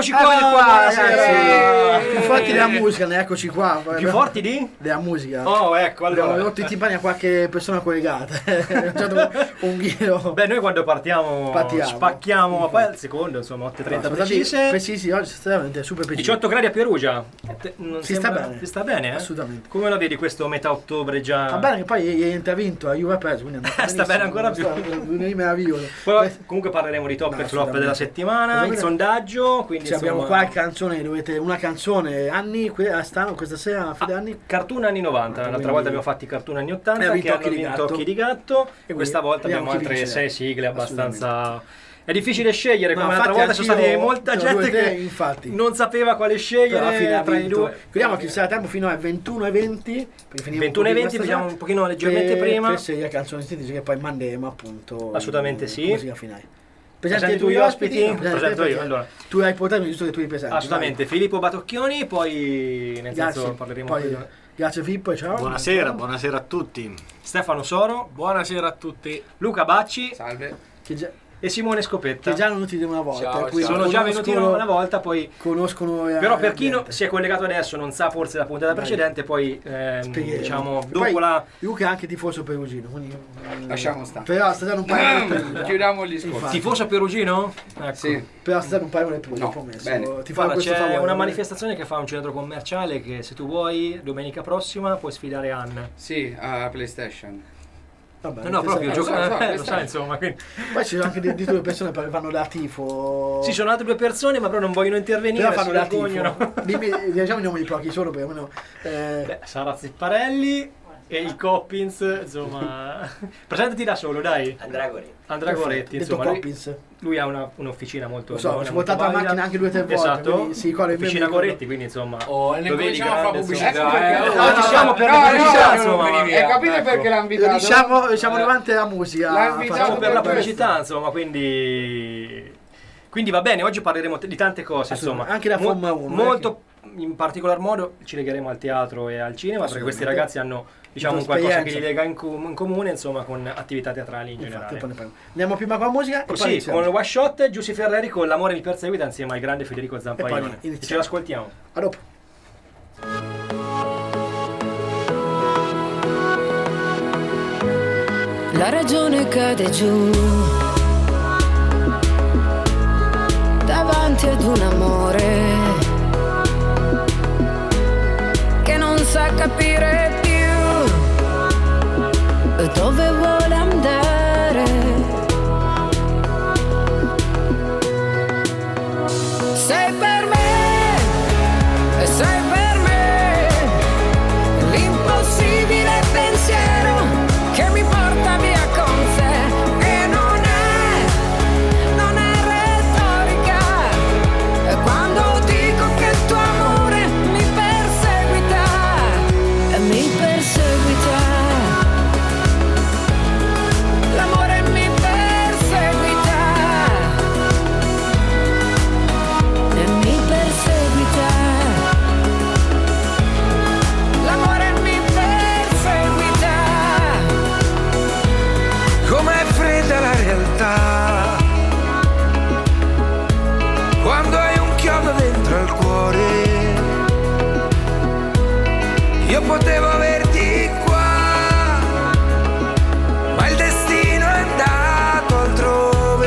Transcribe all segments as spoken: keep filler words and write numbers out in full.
Eccoci qua, qua ragazzi. Più forti della musica, ne eccoci qua. Più forti di? Della musica. Oh, ecco, allora. Abbiamo rotto i timpani a qualche persona collegata. un ghiro. Beh, noi quando partiamo Partiamo. spacchiamo, ma poi al secondo, insomma, otto e trenta No, precise. Precisi, oggi veramente super precisi. diciotto gradi a Perugia. Te- non Si sembra- sta bene. Si sta bene, eh? Assolutamente. Come lo vedi questo metà ottobre già? Va bene che poi ieri ha vinto, la Juve ha preso, quindi è andato Sta bene ancora più. più. Meraviglioso. Poi, comunque parleremo di top No, e flop assolutamente. della settimana, il sondaggio, quindi Sì, abbiamo insomma, qua canzone, dovete una canzone anni, que- stanno questa sera a fede anni. cartoon anni novanta, l'altra Quindi- volta abbiamo fatti cartoon anni E ottanta ha che vinto hanno Occhi di vinto Gatto. Occhi di Gatto e questa Quindi volta abbiamo vediamo chi altre vincerà. sei sigle Assolutamente. abbastanza. È difficile scegliere, No, come l'altra infatti volta sono anch'io- stati molta no, gente due, tre, che infatti. non sapeva quale Però scegliere alla fine ha tra i vinto. due. Chiudiamo che sarà tempo fino alle ventuno e venti. ventuno e venti, facciamo un pochino leggermente prima. Per serie canzoni sintetiche che poi manderemo appunto. Assolutamente in sì. musica finale. Presenti tu gli ospiti? No, presente Presento te, io, perché allora. Tu hai portato giusto che tu li presenti. Assolutamente, Filippo Batocchioni, poi nel Grazie. senso parleremo Poi, poi- grazie Filippo, ciao. Buonasera, buonasera a tutti. Stefano Soro, Buonasera a tutti. Luca Bacci Salve. Che già, e Simone Scopetta. che già erano venuti una volta. Ciao, quindi sono già venuti conoscono- una volta, poi Conoscono eh, però per chi no- l'ambiente. si è collegato adesso non sa forse la puntata Vai. precedente, poi ehm, Spiegheremo. diciamo E dopo poi la Luca è anche tifoso perugino, quindi mm, Lasciamo stare. Però stasera non parliamo del Perugia. Chiudiamo il discorso. Infatti. tifoso perugino? Ecco. Sì. Però stasera non parliamo del Perugia, No, promesso. bene. Ti farò Guarda, questo c'è favore. una manifestazione che fa un centro commerciale che se tu vuoi domenica prossima puoi sfidare Anna. Sì, a PlayStation. Vabbè, No, no, che proprio sai- gioca- so, so, eh, lo questa sai è- insomma. Quindi. Poi ci sono anche di, di due persone che vanno da tifo. Ci sono altre due persone, ma però non vogliono intervenire, Però fanno si da vergognano. tifo. Dimmi, diciamo i nomi di pochi sono per almeno. Eh, Beh, Sara Zipparelli e il Coppins, insomma. Presentati da solo, dai. Andrà Goretti. Andrea Goretti, detto insomma. Lui, Coppins. lui ha una, un'officina molto Lo so, buona, ci ho molto portato la valida. macchina anche due o tre volte, Esatto. quindi si ricorda il mio Officina amico. Goretti, quindi insomma. Oh, e ne lo vedi cominciamo a fare grande, pubblicità. insomma. Eh, eh, oh, No, ci siamo per no, la no, pubblicità, no, insomma. non via. E capite Ecco. perché l'ha Lo invitato? diciamo, diciamo Eh. davanti alla musica. L'ha invitato Siamo per la per pubblicità, insomma, quindi. Quindi va bene, oggi parleremo di tante cose, insomma. Assolutamente, anche la Mo- Formula uno, Molto in particolar modo ci legheremo al teatro e al cinema, perché questi ragazzi hanno diciamo un qualcosa che li lega in, com- in comune, insomma, con attività teatrali in Infatti, generale. poi ne parliamo. Andiamo prima con la musica e poi Così, iniziamo. con il one shot, Giussi Ferreri con L'amore mi perseguita insieme al grande Federico Zampaione. E poi E iniziamo. ce l'ascoltiamo. A dopo. La ragione cade giù davanti ad un amore che non sa capire più dove vuole andare. Sei per me, sei per me, l'impossibile pensiero che mi porta via con sé. E non è, non è retorica quando dico che il tuo amore mi perseguita, mi perseguita. L'amore mi perseguita e mi perseguita. L'amore mi perseguita. Com'è fredda la realtà quando hai un chiodo dentro al cuore. Io potevo averti qua, ma il destino è andato altrove.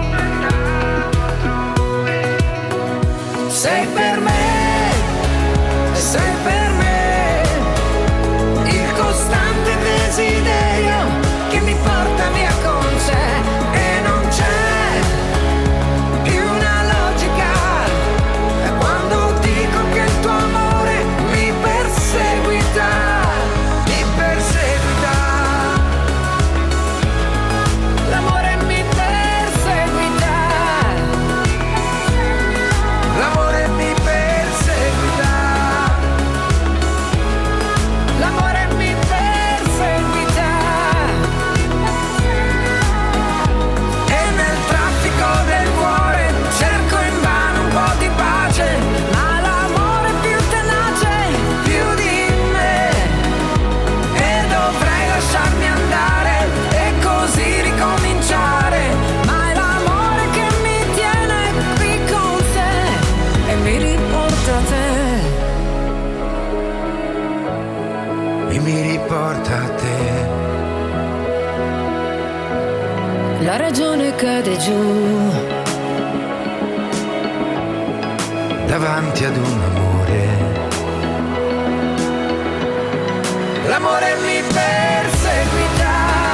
Sei per me, sei per me, il costante desiderio che mi porta via con sé. E non c'è più una logica quando dico che il tuo amore mi perseguita. e mi riporta a te. La ragione cade giù davanti ad un amore. L'amore mi perseguita,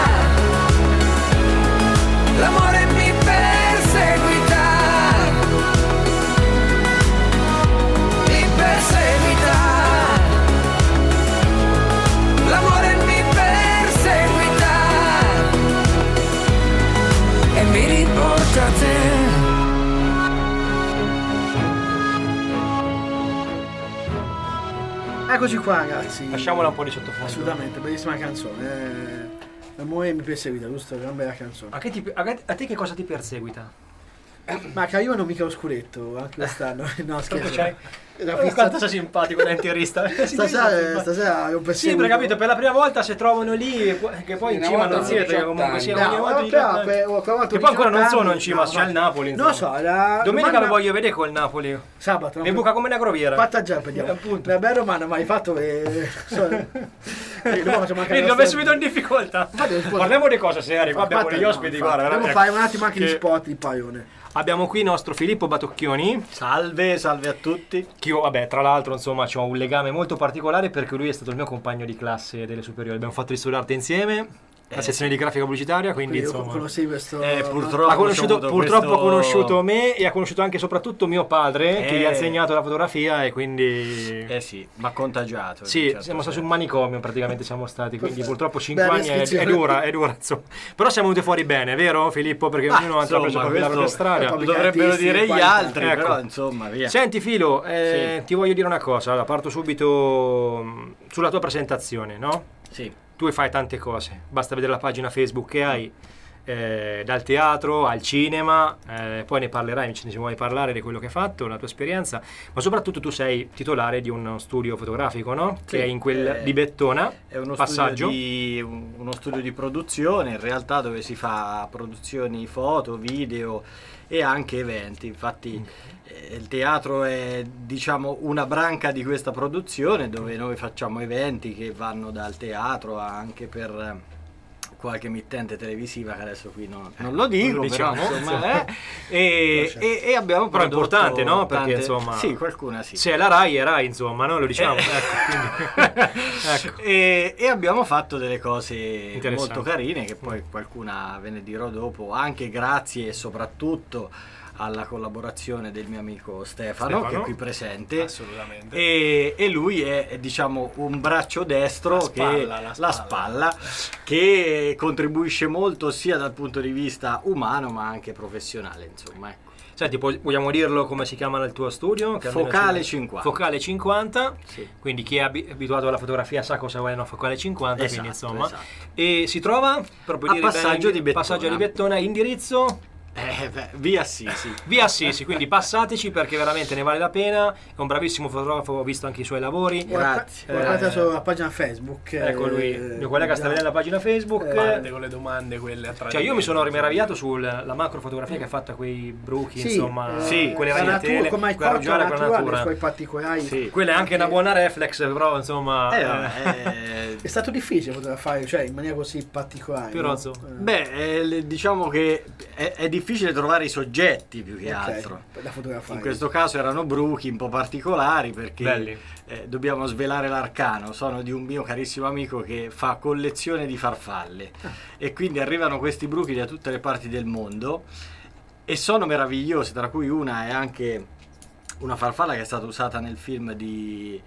l'amore mi perseguita, mi perseguita, l'amore mi perseguita e mi riporta a te. Eccoci qua, ragazzi. Lasciamola un po' di sottofondo. Assolutamente, bellissima canzone. Eh, l'amore mi perseguita, giusto? Una bella canzone. A, che ti, a, a te che cosa ti perseguita? Ma che arrivano mica lo scudetto anche quest'anno. No, scherzo. C'hai? La Oh, pista- quanto sei simpatico da interista. Stasera, stasera ho perseguito. Sì, perché capito, per la prima volta si trovano lì, che poi Sì, in una cima volta non siete, diciotto comunque anni. sia No, ogni volta però, diciotto anni. per- ho provato Che poi ancora non diciotto sono in anni. cima, No, c'è no. il Napoli. Non lo insomma. so, la Domenica domanda- lo voglio vedere col Napoli. Sabato. no? E buca come una groviera. Fatta già, vediamo. Appunto. Una bella domanda, ma hai fatto e... so- e dopo facciamo anche Quindi la l'ho messo storia. subito in difficoltà. Infatti, rispondo- Parliamo di cose serie, qua abbiamo Infatti, degli no, ospiti, infatti. guarda. Dobbiamo ecco, fare un attimo anche che- gli spot di Paione. Abbiamo qui il nostro Filippo Batocchioni, Salve, salve a tutti. che io, vabbè, tra l'altro, insomma, ho un legame molto particolare perché lui è stato il mio compagno di classe delle superiori. Abbiamo fatto l'istoria d'arte insieme, la Eh, sezione di grafica pubblicitaria, quindi Quindi io insomma... conoscevi questo... Eh, purtroppo- Ha conosciuto, ho avuto purtroppo questo- ha conosciuto me e ha conosciuto anche e soprattutto mio padre che Eh. gli ha insegnato la fotografia e quindi... Eh sì, ma contagiato. Sì, in un certo siamo stati senso. un manicomio praticamente siamo stati, quindi Perfetto. purtroppo cinque Bella anni è, è descrizione. dura, è dura insomma. Però siamo venuti fuori bene, vero Filippo? Perché Ah, ognuno ha insomma, preso proprio la propria questo- strada. Poi- Lo dovrebbero artisti, dire gli qualità. altri, Ecco. però insomma, via. Senti Filo, eh, Sì. ti voglio dire una cosa, allora, parto subito mh, sulla tua presentazione, no? Sì. Tu fai tante cose, basta vedere la pagina Facebook che hai, eh, dal teatro al cinema, eh, poi ne parlerai, se ne vuoi parlare di quello che hai fatto, la tua esperienza, ma soprattutto tu sei titolare di uno studio fotografico, no? Sì, Che è in quel eh, di Bettona, È uno passaggio. studio, di, un- uno studio di produzione, in realtà, dove si fa produzioni foto, video e anche eventi. Infatti eh, il teatro è, diciamo, una branca di questa produzione, dove noi facciamo eventi che vanno dal teatro anche per eh, qualche emittente televisiva, che adesso qui no- non lo dico, Non lo però, diciamo. insomma, eh, e, e- e abbiamo Però è prodotto importante, no? Perché, tante- insomma, sì, qualcuna sì. Se è la Rai è Rai, insomma, no? Lo diciamo. Eh. Ecco, quindi, ecco. E, e abbiamo fatto delle cose Interessanti. molto carine, che poi qualcuna ve ne dirò dopo, anche grazie e soprattutto alla collaborazione del mio amico Stefano, Stefano. che è qui presente. Assolutamente. E, e lui è, è, diciamo, un braccio destro, La spalla, che, la la spalla. spalla, che contribuisce molto sia dal punto di vista umano ma anche professionale, insomma, ecco. Senti, pu- vogliamo dirlo come si chiama il tuo studio? Che almeno Focale ci- cinquanta. Focale cinquanta, Sì. quindi chi è abi- abituato alla fotografia sa cosa vuole una Focale cinquanta, quindi Esatto, insomma. esatto. E si trova proprio A dire Passaggio bene, di Bettona. Passaggio di Bettona, indirizzo Eh, beh, via Assisi. via Assisi, quindi passateci perché veramente ne vale la pena. È un bravissimo fotografo, ho visto anche i suoi lavori. Grazie. Guardate Eh, sulla pagina Facebook. Ecco lui, eh, il mio collega sta vedendo la pagina Facebook. Eh, Parte con le domande quelle a Cioè io mi sono meravigliato sulla la macrofotografia che ha fatto a quei bruchi, Sì, insomma, eh, sì, quelle la natura, ragnatele, come hai quella fatto rugiada la con la natura, nei natura. suoi particolari. Sì. Quella è anche una buona reflex, però insomma... Eh, eh, vabbè, eh, È stato difficile fotografare, cioè in maniera così particolare. Pirozzo. no? Eh, Beh, eh, le- diciamo che è, è difficile trovare i soggetti più che ok, altro. da fotografare. In questo caso erano bruchi un po' particolari, perché Belli. eh, dobbiamo svelare l'arcano. Sono di un mio carissimo amico che fa collezione di farfalle e quindi arrivano questi bruchi da tutte le parti del mondo e sono meravigliosi, tra cui una è anche una farfalla che è stata usata nel film di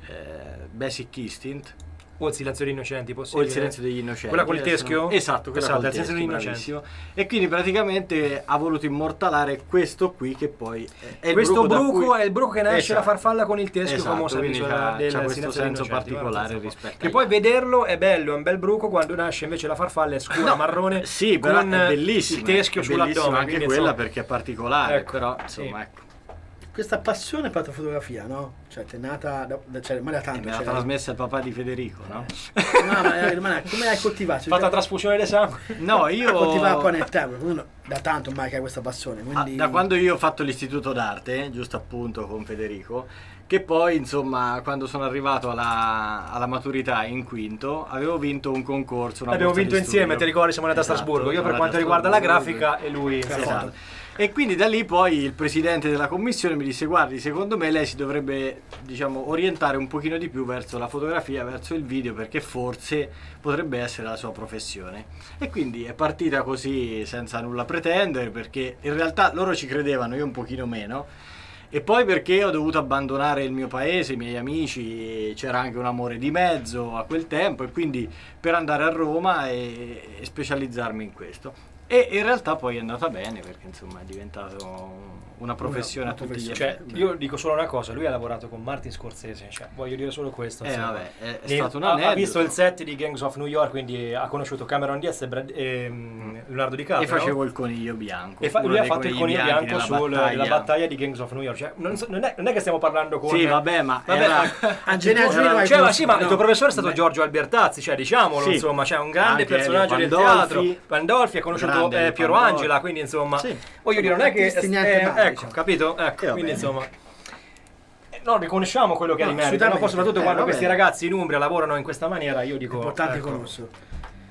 eh, Basic Instinct, O il silenzio degli innocenti, o possibile? il silenzio degli innocenti. Quella col Adesso teschio? non- Esatto, quella Esatto, col il silenzio teschio, degli innocenti. bravissimo. E quindi praticamente ha voluto immortalare questo qui, che poi è il Questo bruco da bruco cui- è il bruco che nasce Esatto. la farfalla con il teschio, Esatto, famosa quindi l'isola c'ha- del c'ha questo silenzio degli senso innocenti, particolare guarda, rispetto che agli poi altri. vederlo è bello, è un bel bruco quando nasce invece la farfalla è scura, No, marrone, sì, però con è bellissima, il teschio è bellissima sull'addome. anche quindi, quella, insomma, perché è particolare, Ecco, però sì. insomma, ecco. Questa passione per la fotografia, no? Cioè, ti è nata da, da- cioè, ma da E tanto. me l'ha cioè, trasmessa il papà di Federico, no? no, ma, eh, ma come hai coltivato? fatta la trasfusione di sangue. No, io coltivare poi nel tempo, uno da tanto ormai che hai questa passione, Ah, quindi... da quando io ho fatto l'istituto d'arte, giusto appunto con Federico, che poi insomma quando sono arrivato alla, alla maturità in quinto avevo vinto un concorso, una abbiamo borsa vinto di insieme, studio. ti ricordi, siamo andati a Esatto, Strasburgo, io per siamo quanto andati a riguarda la Strasburgo. grafica e lui Esatto. E quindi da lì poi il presidente della commissione mi disse: guardi, secondo me lei si dovrebbe, diciamo, orientare un pochino di più verso la fotografia, verso il video, perché forse potrebbe essere la sua professione. E quindi è partita così, senza nulla pretendere, perché in realtà loro ci credevano, io un pochino meno. E poi perché ho dovuto abbandonare il mio paese, i miei amici, c'era anche un amore di mezzo a quel tempo, e quindi per andare a Roma e, e specializzarmi in questo. E in realtà poi è andata bene, perché insomma è diventato una professione Una- a tutti una gli Cioè, effetti. io dico solo una cosa, lui ha lavorato con Martin Scorsese, cioè, voglio dire solo questo. Eh, insomma. vabbè, è- è Ne- stato un ha- ha, aneddoto. visto il set di Gangs of New York, quindi ha conosciuto Cameron Diaz e, Brad- e, mm, Leonardo DiCaprio. E facevo no? il coniglio bianco. E fa- uno lui ha dei fatto il conigli coniglio bianchi bianco nella sulla battaglia. battaglia di Gangs of New York. Cioè, non, so- non è, non è che stiamo parlando con... Sì, vabbè, ma Vabbè, era... Angelina Era- Jolie vai Cioè, ma con- sì, ma il tuo no. professore è stato Giorgio Albertazzi, cioè diciamolo, Sì. insomma, cioè un grande Anche personaggio Elio del Pandolfi. teatro. Pandolfi ha conosciuto Grande eh, Piero Pandolfi. Angela, quindi insomma, Sì. voglio dire, non è che Artisti niente eh, male, ecco, diciamo. capito? Ecco, E va quindi bene. insomma eh, no, riconosciamo quello che No, è di merito, no? Poi assolutamente. soprattutto Eh, quando va questi bene. ragazzi in Umbria lavorano in questa maniera, io dico Importante ecco. conosco.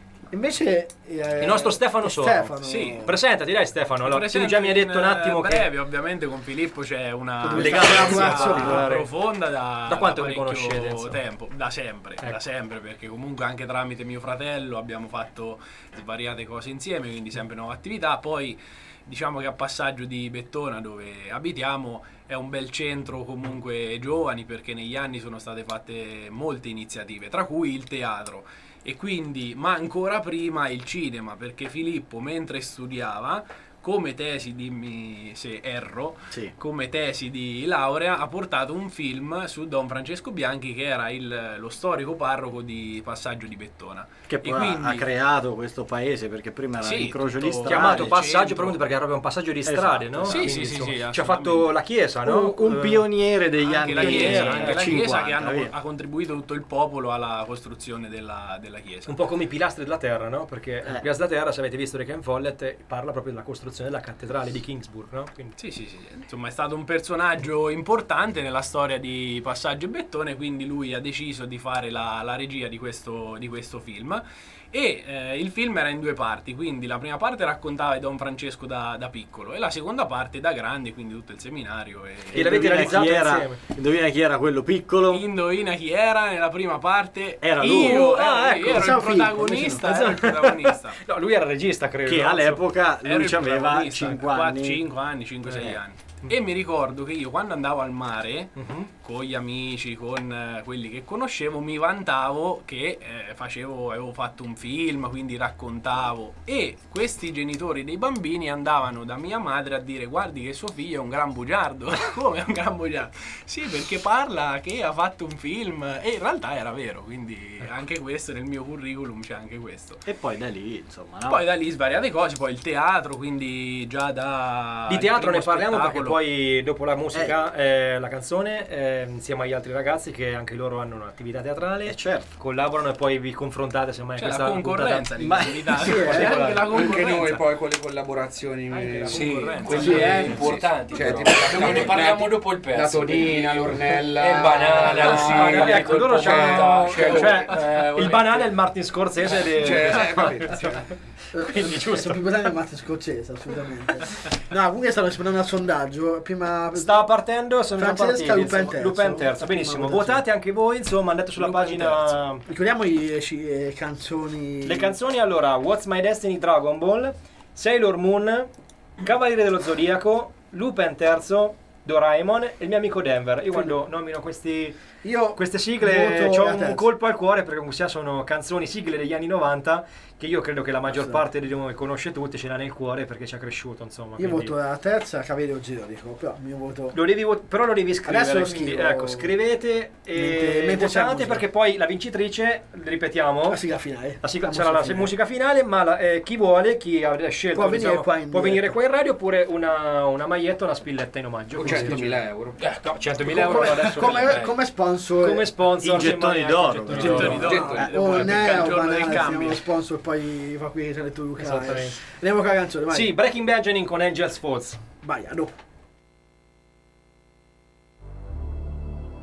Invece eh, Il nostro Stefano Soro. Stefano, Sì. Presentati, dai Stefano, allora, tu Presente già mi hai detto un in, attimo eh, che breve, ovviamente con Filippo c'è una Dove Legame sta la amicizia collaborazione? profonda da, Da quanto da vi parecchio conoscete, insomma? tempo, da sempre, Ecco. da sempre, perché comunque anche tramite mio fratello abbiamo fatto svariate cose insieme, quindi sempre nuove attività. Poi diciamo che a Passaggio di Bettona, dove abitiamo, è un bel centro comunque giovani, perché negli anni sono state fatte molte iniziative, tra cui il teatro. E quindi, ma ancora prima, il cinema, perché Filippo, mentre studiava, come tesi, dimmi se erro, Sì. come tesi di laurea, ha portato un film su Don Francesco Bianchi, che era il- lo storico parroco di Passaggio di Bettona. Che E poi ha- quindi- ha creato questo paese, perché prima era Sì, l'incrocio tutto- di strade. chiamato il passaggio centro. proprio perché era proprio un passaggio di Esatto. strade, no? Sì, Quindi, sì, sì, insomma, sì, ci ha assolutamente. fatto la chiesa, no? Un, un Eh, pioniere degli Anche anni la chiesa, eh, anche la chiesa cinquanta, che hanno- via. ha contribuito tutto il popolo alla costruzione della, della chiesa. un po' come i pilastri della terra, no? Perché Eh. i pilastri della terra, se avete visto Rick and Follett, parla proprio della costruzione della cattedrale di Kingsburg, no? Quindi, Sì, sì, sì, insomma è stato un personaggio importante nella storia di Passaggio e Bettone, quindi lui ha deciso di fare la, la regia di questo, di questo film. E eh, il film era in due parti, quindi la prima parte raccontava di Don Francesco da, da piccolo e la seconda parte da grande, quindi tutto il seminario. E, E l'avete Indovina realizzato chi era- insieme. Indovina chi era quello piccolo? Indovina chi era nella prima parte? Era lui. Io, Ah, eh, ecco, io ero pensavo il Filippo, protagonista, invece no. ero il protagonista. No, lui era regista, credo. Che no? all'epoca Ero lui il aveva protagonista, cinque anni. cinque anni, cinque sei Eh. anni. E mi ricordo che io quando andavo al mare Mhm. con gli amici, con eh, quelli che conoscevo, mi vantavo che eh, facevo, avevo fatto un film, quindi raccontavo. E questi genitori dei bambini andavano da mia madre a dire: guardi che suo figlio è un gran bugiardo. Come è un gran bugiardo? Sì, perché parla che ha fatto un film, e in realtà era vero, quindi anche questo nel mio curriculum c'è anche questo. E poi da lì, insomma, no? Poi da lì svariate cose, poi il teatro, quindi già da... Di il teatro ne primo parliamo perché spettacolo. poi dopo la musica, eh, la canzone, eh, insieme agli altri ragazzi che anche loro hanno un'attività teatrale, Eh, certo. collaborano e poi vi confrontate semmai C'è questa la concorrenza puntata- di qualità, Sì, eh, anche la Anche concorrenza. noi poi con le collaborazioni Anche la sì, concorrenza. quelli Sì, eh, importanti, cioè, però. tipo la- Dopo ne la- parliamo dopo il la pezzo. Tonina, l'Ornella, E Banana, la sì, Banana, ecco, col loro c'hanno, Pometa, cioè, eh, il volevo banale è mettere- il Martin Scorsese di- cioè, eh, capito, cioè. quindi giusto. Sono più importante del Martin Scorsese, assolutamente. No, comunque stavo rispondendo al sondaggio. Prima Stava partendo, sono già Francesca, partiti, Lupin insomma. terzo. Lupin terzo, benissimo. Prima Votate anche voi, insomma, andate sulla Lupin pagina. ricordiamo le eh, canzoni. Le canzoni, allora, What's My Destiny, Dragon Ball, Sailor Moon, Cavaliere dello Zodiaco, Lupin terzo, Doraemon e il mio amico Denver. Io quando nomino questi, Io queste sigle voto ho la un terza. colpo al cuore, perché comunque sia sono canzoni, sigle degli anni novanta che io credo che la maggior Sì. parte di noi conosce tutte, ce l'ha nel cuore perché ci ha cresciuto, insomma. Io quindi- voto la terza, Cavaliere Zero, dico, però il mio voto. Lo devi vo- però lo devi scrivere, Adesso lo quindi, scrivo. ecco, scrivete e Mentre- mentre c'è la votate, musica. perché poi la vincitrice, ripetiamo, La sigla finale. la sigla- La sarà la finale. musica finale, ma la- eh, chi vuole, chi ha scelto, Può venire diciamo, qua in può diretta. venire qua in radio, oppure una, una maglietta, una spilletta in omaggio. O Quindi- centomila euro. Eh, no, centomila euro Come, adesso. come, come sponsor. come sponsor I gettoni semmai, d'oro, ecco, i gettoni d'oro. Gettoni. Eh, Dopo o che ne becca il o giorno del banale, cambio. siamo sponsor, poi fa qui tra le tue Luca. Esattamente. Andiamo con la canzone, vai. Sì, Breaking Benjamin con Angels Falls. Vai, a dopo.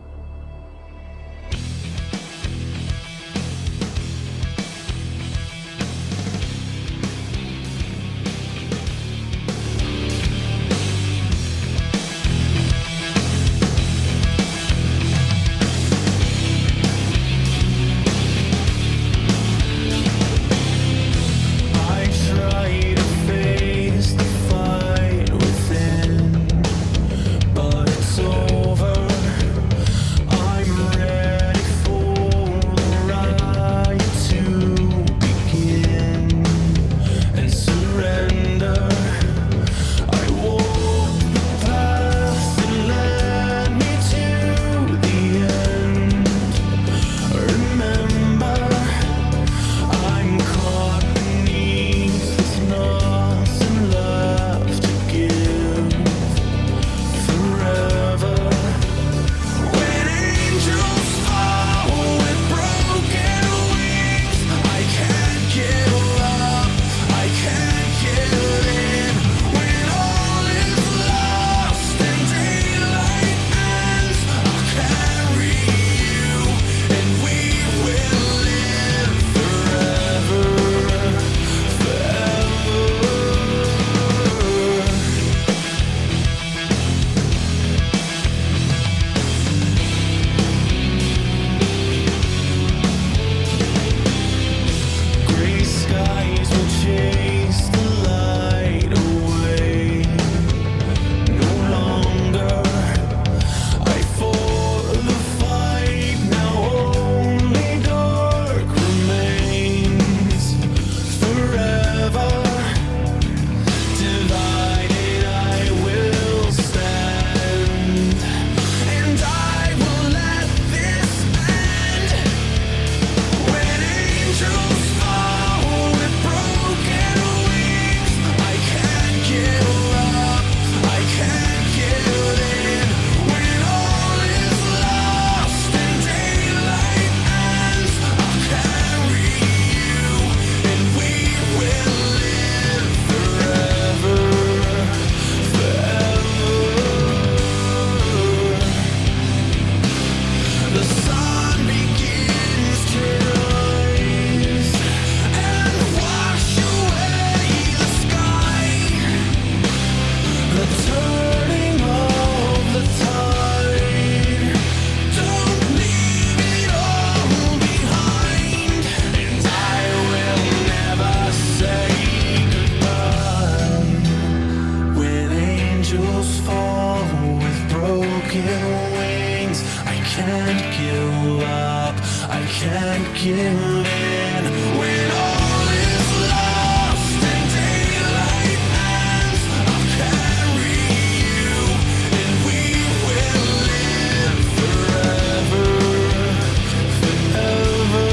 sinking in. When all is lost and daylight ends, I'll carry you and we will live forever, forever,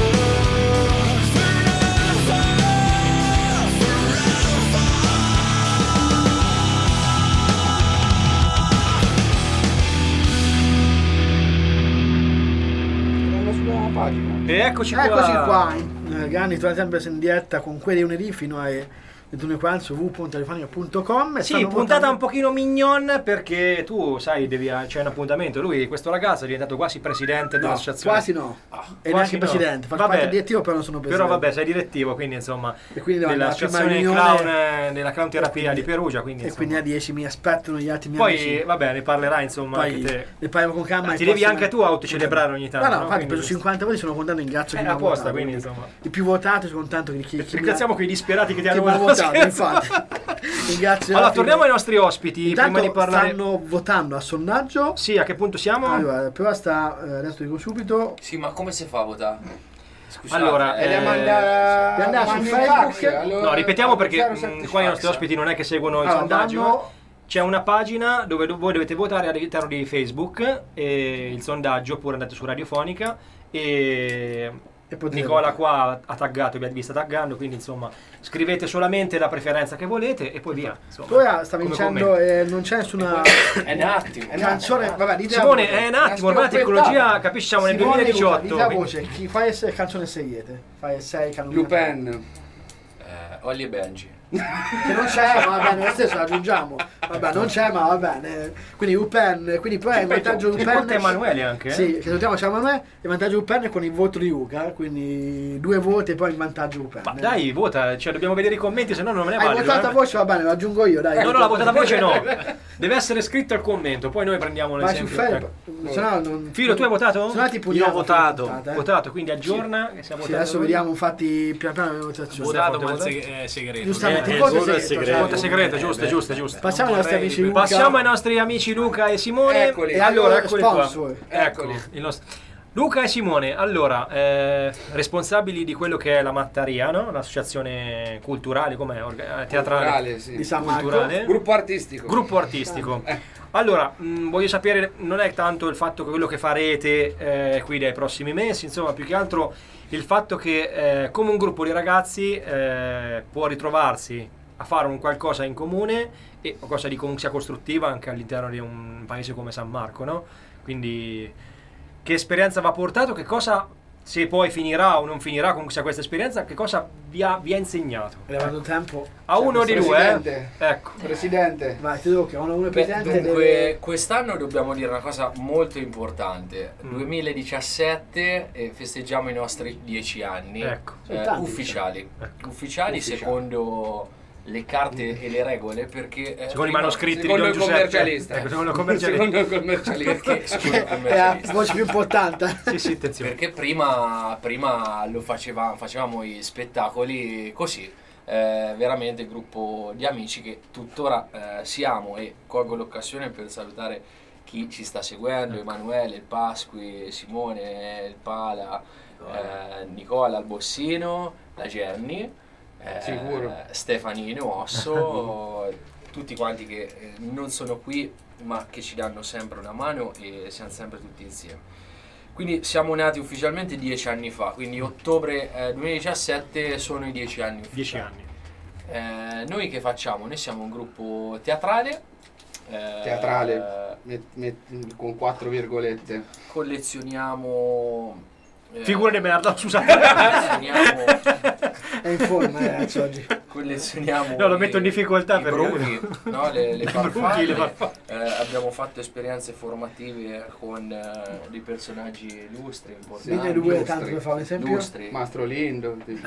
E eccoci qua. Eccoci qua, eh, Gani, tu sempre in diretta con quelli lunedì fino alle ventuno e quaranta su w punto telefonica punto com. Sì, puntata un pochino mignon perché tu sai, devi, c'è un appuntamento. Lui, questo ragazzo, è diventato quasi presidente No, dell'associazione. quasi no. Ah, E quasi neanche no. presidente. Faccio Vabbè, parte direttivo, però non sono presidente. Però vabbè, sei direttivo, quindi insomma, E quindi no, la prima dell'associazione riunione- clown, eh, della clown terapia di Perugia. Quindi, E insomma. quindi a dieci mi aspettano gli altri miei Poi, amici. vabbè, ne parlerai insomma Poi anche te. ne parliamo con calma. Ah, e ti devi prossime- anche tu autocelebrare ogni tanto. No, no, no? infatti ho Quindi- preso cinquanta voti, sono contento, ringrazio Eh, chi mi ha apposta, votato, quindi, quindi. insomma. I più votati, sono contento che chi, chi mi ha- Ringraziamo quei disperati che ti che hanno mi ha votato. votato, infatti. Ringrazio. Allora, tutti. torniamo ai nostri ospiti. Intanto prima di parlare. stanno votando a sondaggio. Sì, a che punto siamo? Allora, però sta, eh, adesso dico subito. Sì, ma come si fa a votare? Scusate, Allora, eh, E le eh, manda, devi andare su mandi Facebook. fax, allora- No, ripetiamo perché zero mh, sette qua i nostri fax. ospiti non è che seguono il Allora, sondaggio. vanno- C'è una pagina dove do- voi dovete votare all'interno di Facebook e il sondaggio, oppure andate su Radiofonica e E potete Nicola votare. qua ha taggato, vi vi sta taggando, quindi insomma scrivete solamente la preferenza che volete e poi via. insomma. Ora sta Come vincendo, commento. eh, non c'è nessuna È un attimo. canzone. Vabbè, dite la Simone, voce. è un attimo, ormai la tecnologia, capisci, siamo nel Simone, duemiladiciotto. Dite la quindi- voce, chi fa essere canzone scegliete? Fa essere canzone. Lupin. Eh, Ollie e Benji. Che non c'è, ma va bene, lo stesso aggiungiamo. Vabbè, non c'è, ma va bene. Quindi Upen, quindi poi il vantaggio Ci Upen. porta Emanuele anche, eh? Sì, che salutiamo, c'è Emanuele. Il vantaggio Upen è con il voto di Luca, quindi due voti e poi il vantaggio Upen. Ma dai, vota, cioè dobbiamo vedere i commenti, se no non me ne Hai vale. votato a voce, va bene, lo aggiungo io, dai. No, no, la votata a voce no. Deve essere scritto al commento, poi noi prendiamo Vai su l'esempio. Facebook. Ecco. Se no non... Filo, tu hai votato? Se no ti Io ho puniamo votato. fino alla puntata, eh. Votato, quindi aggiorna che siamo Sì, votati adesso noi. vediamo infatti pian piano le votazioni. Votato, Sì, ma il votato. seg- è segreto. Giustamente, Eh, il il voto è voto è segreto. segreto. cioè- Voto segreto, giusto, giusto, giusto. Passiamo ai nostri vorrei- amici Luca. Passiamo ai nostri amici Luca e Simone. Eccoli. E allora, eccoli qua. Sponsor. Ecco, Eccoli. il nostro- Luca e Simone, allora, eh, responsabili di quello che è la Mattaria, no? L'associazione culturale, com'è? Orga- teatrale, Culturale, sì. Di San Marco. culturale, Gruppo artistico. gruppo artistico. Allora, mh, voglio sapere, non è tanto il fatto che quello che farete eh, qui dai prossimi mesi, insomma, più che altro il fatto che eh, come un gruppo di ragazzi eh, può ritrovarsi a fare un qualcosa in comune e qualcosa di comunque sia costruttiva anche all'interno di un paese come San Marco, no? Quindi che esperienza va portato, che cosa, se poi finirà o non finirà comunque sia questa esperienza, che cosa vi ha, vi ha insegnato? È arrivato tempo. A uno di due, Presidente. eh? Ecco. Presidente. Vai, ti tocca, uno, uno Beh, presidente dunque, deve... quest'anno dobbiamo dire una cosa molto importante. Mm. duemiladiciassette e festeggiamo i nostri dieci anni Ecco. eh, Sono tanti, ufficiali. Ecco. ufficiali. Ufficiali. secondo le carte e le regole, perché eh, Secondo i prima- manoscritti Secondo di il Don Giuseppe. commercialista. Ecco, secondo il commercialista. Secondo il commercialista. perché, secondo il È la commercialista. voce più importante. Sì, sì, attenzione. Perché prima, prima lo faceva, facevamo i spettacoli così, eh, veramente gruppo di amici che tuttora eh, siamo, e colgo l'occasione per salutare chi ci sta seguendo, Emanuele, il Pasqui, Simone, il Pala, eh, Nicola, il Bossino, la Jenny, eh, Sicuro. Stefanino, Osso, tutti quanti che eh, non sono qui ma che ci danno sempre una mano e siamo sempre tutti insieme. Quindi siamo nati ufficialmente dieci anni fa, quindi ottobre eh, duemiladiciassette sono i dieci anni ufficiali. Dieci anni. Eh, noi che facciamo? Noi siamo un gruppo teatrale. eh, Teatrale. Met- met- con quattro virgolette. Collezioniamo... eh, Figura di merda, scusate. collezioniamo, È in forma, eh, ragazzi, oggi. collezioniamo No, lo i- metto in difficoltà i perché- bruchi, no, le, le I bruchi, farfalle. le farfalle. Eh, abbiamo fatto esperienze formative con eh, dei personaggi illustri, importanti. Dite due, illustri. tanto per fare un esempio. illustri. Mastro Lindo. tipo,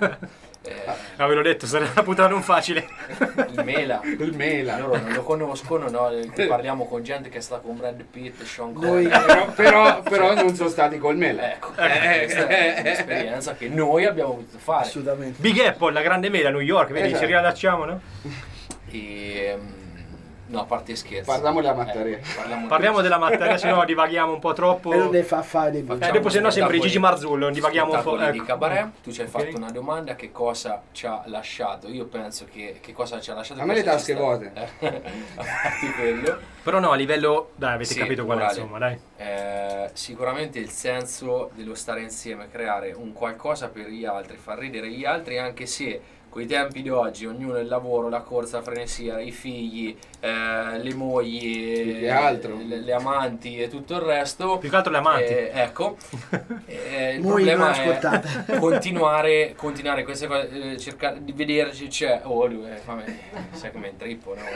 Eh, No, ve l'ho detto, sarà una puntata non facile. il Mela. il Mela. Loro non lo conoscono, no? Che parliamo con gente che sta con Brad Pitt, Sean Noi- Connery. Però, però, però non sono stati col Mela. Ecco, questa è un'esperienza che noi abbiamo voluto fare. Assolutamente. Big Apple, la grande mela a New York, vedi, Esatto. ci rilacciamo, no? E, mm, No, a parte scherzi. Parliamo della Mattarella. Eh, parliamo Parliamo della Mattarella, se no divaghiamo un po' troppo. E non devi far fare dei Facciamo Eh, dopo se no uno sembri spettacolo Gigi Marzullo, divaghiamo un po'. spettacoli di Ecco. cabaret. Tu ci hai Ok. fatto una domanda, che cosa ci ha lasciato? Io penso che, che cosa ci ha lasciato. A me le cosa tasche ci sta- vuote. Eh, a parte quello. Però no, a livello... Dai, avete Sì, capito qual è, morale. insomma, dai. Eh, sicuramente il senso dello stare insieme, creare un qualcosa per gli altri, far ridere gli altri, anche se coi tempi di oggi ognuno il lavoro, la corsa, la frenesia, i figli, eh, le mogli, Più che altro. le, le amanti e tutto il resto. Più che altro le amanti. Eh, ecco, eh, il Mogli problema non è ascoltate. continuare, continuare queste cose, eh, cercare di vederci, c'è, oh lui, eh, fammi, sai come intrippo, no?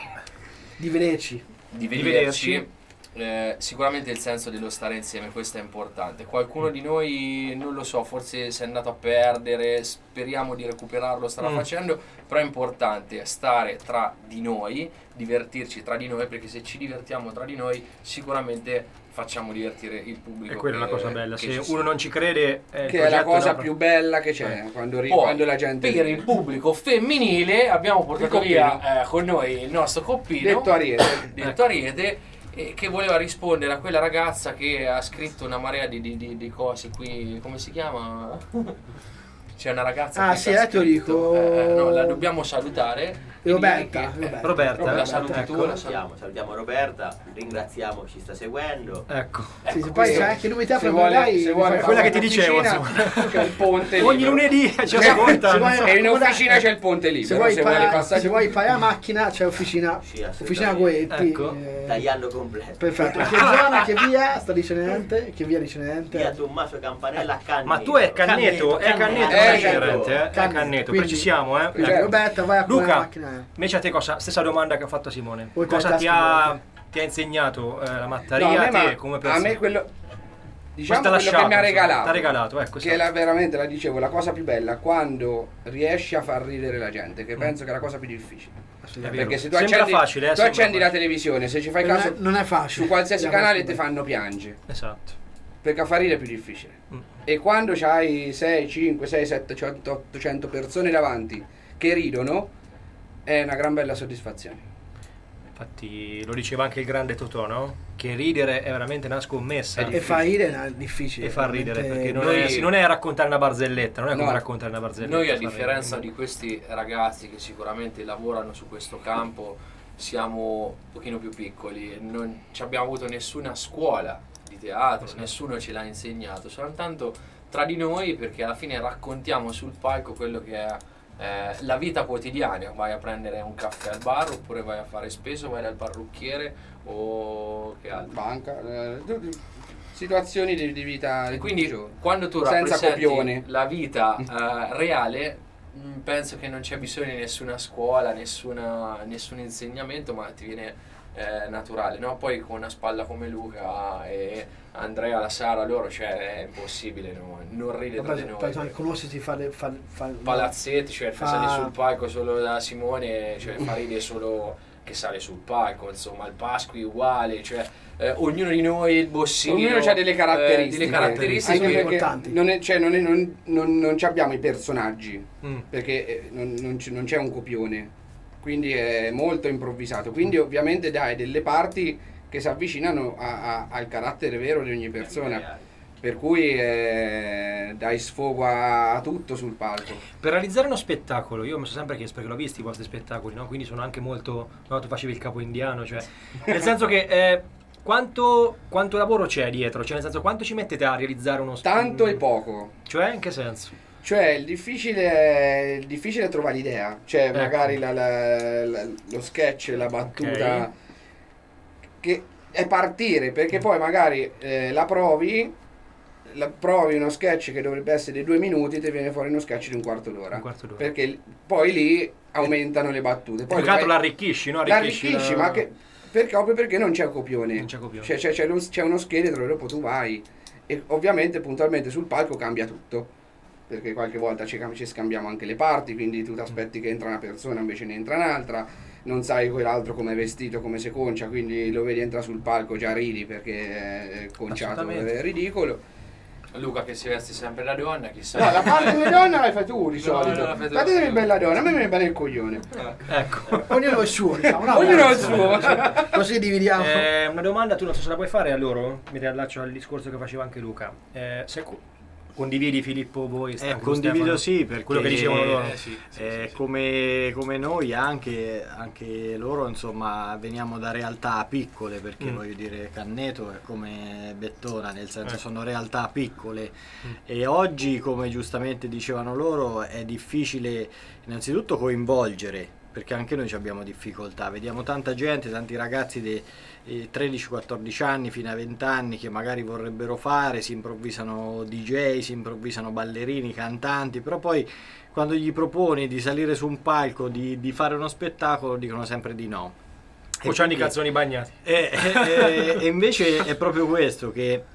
Di vederci. Di Di vederci. vederci. Eh, sicuramente il senso dello stare insieme, questo è importante. Qualcuno di noi, non lo so, forse si è andato a perdere, speriamo di recuperarlo, starà Mm. facendo, però è importante stare tra di noi, divertirci tra di noi, perché se ci divertiamo tra di noi sicuramente facciamo divertire il pubblico. E quella è una che- cosa bella. che Se ci uno segue. non ci crede... eh, il Che è la progetto cosa no. più bella che c'è quando, ri- Poi, quando la gente per il pubblico femminile abbiamo portato coppino. via eh, con noi il nostro coppino detto Ariete. detto Ariete, eh, che voleva rispondere a quella ragazza che ha scritto una marea di, di, di, di cose qui, come si chiama? C'è una ragazza Ah, che sì, ha eh, te lo scritto, dico. eh, no, la dobbiamo salutare. Roberta, Quindi, Roberta. Roberta, la eh, saluti ecco. tu, la saluti. Salutiamo, salutiamo Roberta, ringraziamo, ci sta seguendo. Ecco. Sì, Ecco, se poi questo- c'è anche novità Se fra vuole, dai, se mi vuole fai- fare Quella che ti in dicevo, officina, c'è il ponte Ogni libero. lunedì ci Se ascoltano. vuoi- E in Guarda- officina c'è il ponte Se libero. vuoi, Se vuole imparare, passare se vuoi imparare a macchina c'è officina, Sì, assolutamente. officina Goetti. Ecco. eh, Tagliando completo. perfetto. Che zona, che via sta di Cenente? Che via di Cenente? Via Tommaso Campanella a Canneto. Ma tu è Canneto, è Canneto, Eh, non è certo. Cerente, eh? È Canneto, Canneto, quindi- precisiamo, eh? Quindi, Ecco. Roberta, vai a comprare la Luca, macchina. invece a te cosa? Stessa domanda che ha fatto Simone. Oltre Cosa alle ti tasche ha, vuote. ti ha insegnato eh, la No, Mattaria? a me, a te ma- come a persona? me quello diciamo Cosa quello t'ha che mi ha lasciato, regalato, t'ha regalato, ecco, che sì. è la, veramente la dicevo la cosa più bella quando riesci a far ridere la gente, che penso che è la cosa più difficile. È vero. Perché se tu Sembra accendi, facile, eh, tu sembra accendi la facile. televisione, se ci fai Non caso è, non è facile. su qualsiasi La canale facile. ti fanno piangere, Esatto. perché a far ridere è più difficile. Mm. E quando c'hai sei, cinque, sei, sette, ottocento persone davanti che ridono, è una gran bella soddisfazione. Infatti lo diceva anche il grande Totò, no? Che ridere è veramente una scommessa. E fa ridere è difficile. E fa ridere, veramente- perché non, Noi- è, sì, non è raccontare una barzelletta, non è come No. raccontare una barzelletta. Noi a fa differenza ridere. di questi ragazzi che sicuramente lavorano su questo campo siamo un pochino più piccoli, non ci abbiamo avuto nessuna scuola di teatro, Esatto. nessuno ce l'ha insegnato, soltanto tra di noi, perché alla fine raccontiamo sul palco quello che è eh, la vita quotidiana. Vai a prendere un caffè al bar, oppure vai a fare speso, vai dal parrucchiere o che altro. Banca, eh, tu- situazioni di, di vita E di quindi tutti i giorni. quando tu Senza rappresenti copione. la vita eh, reale, mh, penso che non c'è bisogno di nessuna scuola, nessuna, nessun insegnamento, ma ti viene eh, naturale, no? Poi con una spalla come Luca e Andrea, la Sara, loro, cioè è impossibile no? non ridere tra Vabbè, di poi noi. conoscersi fa, le- fa, fa Palazzetti, cioè Fa- fa... sale sul palco solo da Simone, cioè fa ridere solo che sale sul palco, insomma il Pasqui uguale, cioè eh, ognuno di noi, il Bossino, Ognuno ha delle caratteristiche, eh, delle caratteristiche Anche perché importanti. non, è- cioè, non, è- non- non- non ci abbiamo i personaggi, Mm. perché eh, non, non ci- non c'è un copione, quindi è molto improvvisato, quindi ovviamente dai delle parti che si avvicinano a- a- al carattere vero di ogni persona, per cui eh, dai sfogo a, a tutto sul palco. Per realizzare uno spettacolo, io mi sono sempre chiesto, perché l'ho visti i vostri spettacoli, no? Quindi sono anche molto... No, tu facevi il capo indiano, cioè... Nel senso che... eh, quanto, quanto lavoro c'è dietro? Cioè, nel senso, quanto ci mettete a realizzare uno Tanto mm, e poco. Cioè, in che senso? Cioè, il difficile, il difficile è trovare l'idea, cioè Ecco. magari la- la- la- lo sketch, la battuta, che è partire, perché poi magari eh, la provi, la provi uno sketch che dovrebbe essere di due minuti, ti viene fuori uno sketch di un quarto d'ora, Un quarto d'ora. perché l- poi lì aumentano le battute. Poi Più che le altro fai- l'arricchisci, no? Arricchisci l'arricchisci, la- ma che, perché, proprio perché non c'è copione, Non c'è copione. Cioè, c'è, c'è lo- c'è uno scheletro e dopo tu vai, e ovviamente puntualmente sul palco cambia tutto, perché qualche volta ci, cam- ci scambiamo anche le parti, quindi tu ti aspetti che entra una persona invece ne entra un'altra, non sai quell'altro come è vestito, come si concia, quindi lo vedi entra sul palco già ridi perché è conciato, Assolutamente. è ridicolo. Luca che si veste sempre da donna, chissà. No, la parte della donna la fai tu di No, solito. no, la fai tu. Fatemi bella donna, a me me ne pare il coglione. Ecco. Ognuno il suo, diciamo. No, Ognuno no, il suo. Così dividiamo. Eh, una domanda, tu non so se la puoi fare a loro, mi riallaccio al discorso che faceva anche Luca. Eh, se co- condividi Filippo voi? Eh, anche condivido Stefano? sì, perché quello che dicevano loro. Eh, sì, sì, eh, sì, sì. come, come noi anche, anche loro insomma veniamo da realtà piccole, perché Mm. voglio dire Canneto è come Bettona, nel senso Eh. sono realtà piccole Mm. e oggi, come giustamente dicevano loro, è difficile innanzitutto coinvolgere, perché anche noi ci abbiamo difficoltà, vediamo tanta gente, tanti ragazzi dei tredici quattordici anni fino ai venti anni che magari vorrebbero fare, si improvvisano D J, si improvvisano ballerini, cantanti, però poi quando gli proponi di salire su un palco, di, di fare uno spettacolo, dicono sempre di no. O c'hanno i calzoni bagnati. E, e- e invece è proprio questo che,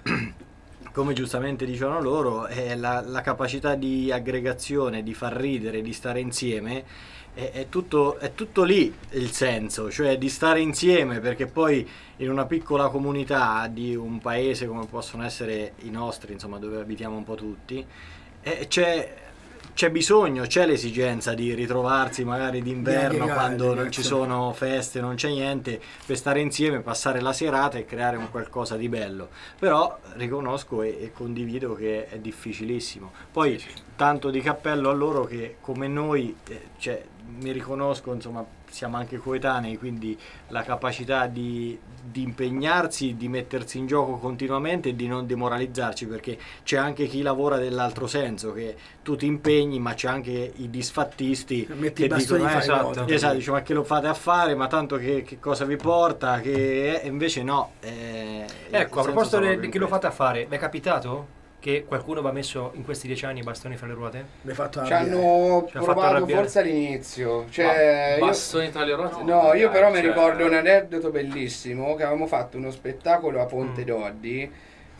come giustamente dicevano loro, è la, la capacità di aggregazione, di far ridere, di stare insieme. È, è tutto, è tutto lì il senso, cioè di stare insieme, perché poi in una piccola comunità di un paese come possono essere i nostri, insomma, dove abitiamo un po' tutti, eh, c'è, c'è bisogno, c'è l'esigenza di ritrovarsi magari d'inverno aggregare, quando non certo. ci sono feste, non c'è niente, per stare insieme, passare la serata e creare un qualcosa di bello. Però riconosco e, e condivido che è difficilissimo. Poi tanto di cappello a loro che come noi, eh, cioè, mi riconosco, insomma, siamo anche coetanei, quindi la capacità di, di impegnarsi, di mettersi in gioco continuamente e di non demoralizzarci, perché c'è anche chi lavora dell'altro senso, che tu ti impegni ma c'è anche i disfattisti Metti che i bastoni dicono, fra i esatto, ruoti. esatto, dice, ma che lo fate a fare, ma tanto che, che cosa vi porta, che e invece no. eh, Ecco, a il senso proposito sono di proprio che lo in fate a fare, vi è capitato che qualcuno va messo in questi dieci anni i bastoni fra le ruote? Mi hai fatto Ci arrabbiare. hanno Ci ha fatto provato arrabbiare. forse all'inizio. Cioè, io- Bastoni tra le ruote? No, io però mi Cioè, ricordo un aneddoto bellissimo che avevamo fatto uno spettacolo a Ponte Mm. Doddi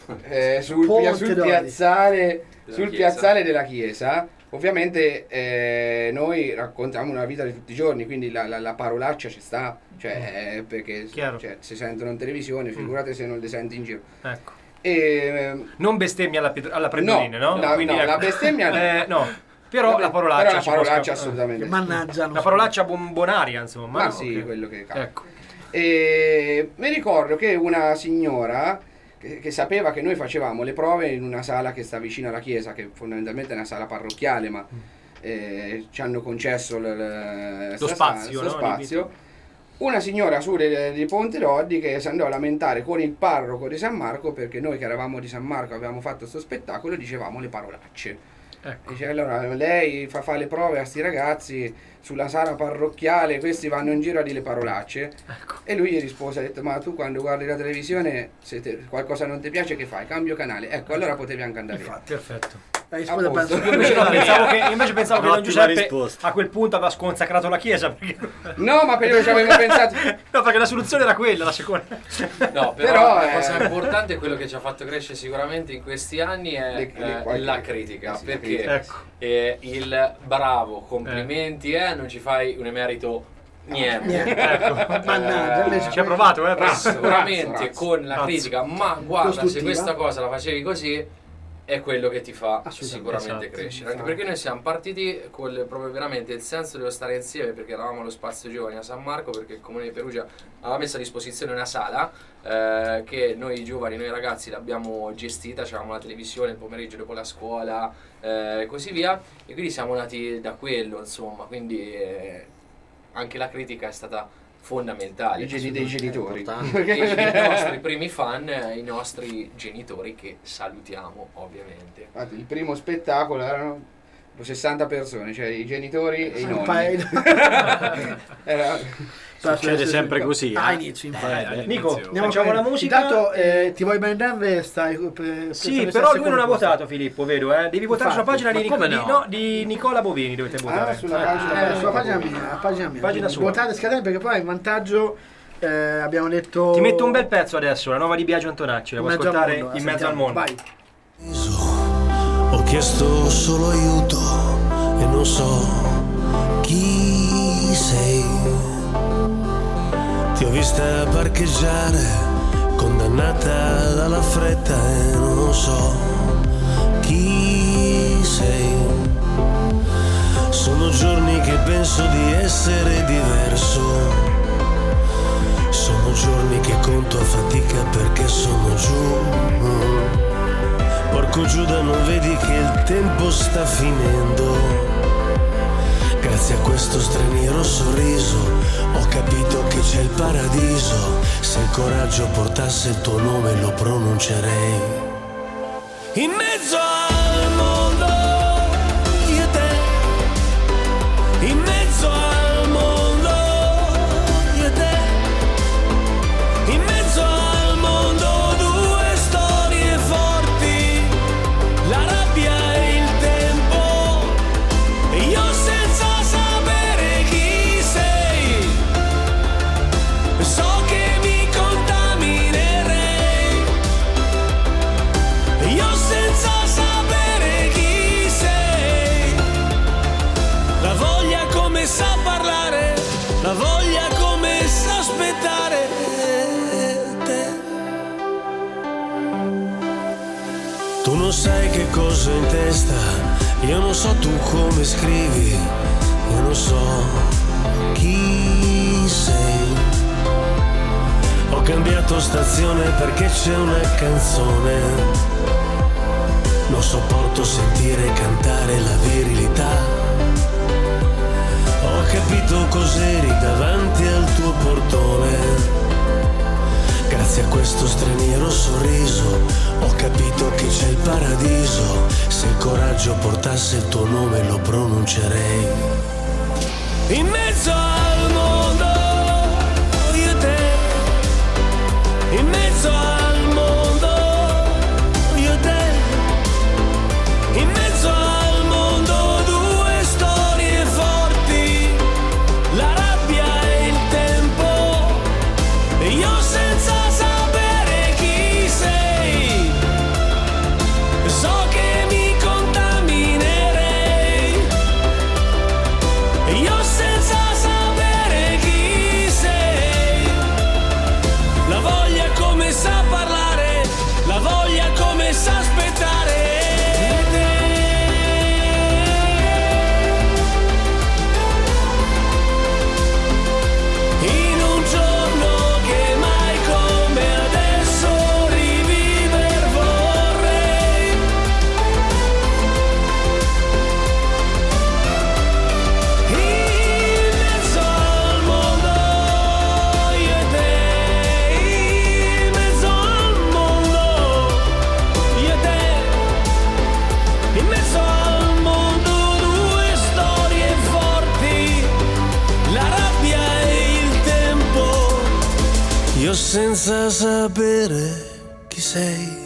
eh, sul, Ponte pia- sul Doddi. piazzale, Della sul chiesa. piazzale della chiesa. Ovviamente eh, noi raccontiamo una vita di tutti i giorni, quindi la, la- la parolaccia ci sta, cioè, eh, perché Chiaro. cioè, si sentono in televisione, figurate se non le senti in giro. Ecco. E, ehm, Non bestemmia alla, Pietro- alla Predolina, no? no, Quindi, no, ecco. la bestemmia no. Eh, no. Però Vabbè, la parolaccia però la ci può parolaccia scappare. assolutamente sì. Mannaggia. non La so. parolaccia bombonaria, insomma. Ma no? sì, Ok. quello che capita. Ecco. E mi ricordo che una signora che, che sapeva che noi facevamo le prove in una sala che sta vicino alla chiesa, che fondamentalmente è una sala parrocchiale, ma eh, ci hanno concesso l- l- sta spazio, sala- sto no? spazio. Una signora su di, di Ponte Roddi che si andò a lamentare con il parroco di San Marco, perché noi che eravamo di San Marco avevamo fatto questo spettacolo e dicevamo le parolacce. Ecco. Dice, allora lei fa fare le prove a sti ragazzi sulla sala parrocchiale, questi vanno in giro a dire le parolacce. Ecco. E lui gli rispose, ha detto, ma tu quando guardi la televisione, se te- qualcosa non ti piace, che fai? Cambio canale. Ecco, allora potevi anche andare via. Perfetto. Hai risposto, A posto. penso- Io invece, no, pensavo che, invece pensavo che Don Un'ottima Giuseppe risposta. a quel punto aveva sconsacrato la chiesa. Perché... No, ma perché ci avevo pensato... No, perché la soluzione era quella, la seconda. No, però, Però, la eh, cosa importante è quello che ci ha fatto crescere sicuramente in questi anni è Le- le eh, qualche- la critica, eh sì, perché critica. Ecco. eh, il bravo, complimenti, eh, non ci fai un emerito niente. Ecco. Mannaggia, invece Ci ha provato, eh. però- Sicuramente razzo, razzo. con la Razzo. critica, ma guarda, se Costruttiva. questa cosa la facevi così è quello che ti fa Assolutamente. sicuramente Esatto. crescere, anche perché noi siamo partiti con il- proprio veramente il senso dello stare insieme, perché eravamo allo Spazio Giovani a San Marco, perché il Comune di Perugia aveva messo a disposizione una sala eh, che noi giovani, noi ragazzi l'abbiamo gestita, c'avevamo la televisione il pomeriggio dopo la scuola eh, e così via, e quindi siamo nati da quello, insomma, quindi eh, anche la critica è stata fondamentale. I geni- dei genitori. Importante. E i nostri primi fan, eh, i nostri genitori, che salutiamo ovviamente. Infatti, il primo spettacolo erano sessanta persone, cioè i genitori e i Un nonni. paio- Era- Succede sempre così, Ah, eh. inizio, Eh, infatti. all'inizio. Nico, Andiamo facciamo con- la musica. Intanto eh, ti vuoi bene stai per, Sì, per- però per- lui non ha secondo votato, Filippo, vedo, eh? Devi votare sulla Infatti, pagina di, ma come di- no? no, di Nicola Bovini, dovete votare. Ah, sulla Eh, pagina- posto. Eh, sulla pagina mia, la pagina mia. Pagina sua. Votate scadente perché poi in vantaggio eh, abbiamo detto Ti metto un bel pezzo adesso, la nuova di Biagio Antonacci, la in vuoi mezzo al ascoltare mondo, in la mezzo al sentiamo. mondo. Vai. Ho chiesto solo aiuto e non so chi sei. Ti ho vista parcheggiare, condannata dalla fretta e non so senso di essere diverso. Sono giorni che conto a fatica perché sono giù. Porco Giuda, non vedi che il tempo sta finendo? Grazie a questo straniero sorriso ho capito che c'è il paradiso. Se il coraggio portasse il tuo nome lo pronuncerei. In mezzo al mondo, io e te. In mezzo al mondo, io e te. In mezzo al mondo, due storie forti, la rabbia e il tempo. E io senza sapere chi sei, so che mi contaminerei. E io senza sapere chi sei, la voglia come sa parlare, la voglia come sa aspettare te. Tu non sai che cosa ho in testa, io non so tu come scrivi, io non so chi sei. Ho cambiato stazione perché c'è una canzone. Non sopporto sentire cantare la virilità. Ho capito cos'eri davanti al tuo portone. Grazie a questo straniero sorriso ho capito che c'è il paradiso. Se il coraggio portasse il tuo nome lo pronuncerei. In mezzo al mondo, io e te. In mezzo al mondo, io e te. In mezzo al mondo, due storie forti, la rabbia e il tempo. E io senza sapere chi sei, so che mi contaminerei. E io senza sapere chi sei, la voglia come sa parlare, la voglia come sa aspettare te. In un giorno che mai come adesso riviver vorrei. In mezzo al mondo, io e te. In mezzo al mondo, io e te. In mezzo al mondo, due storie forti, la rabbia e il tempo. Io senza sapere chi sei.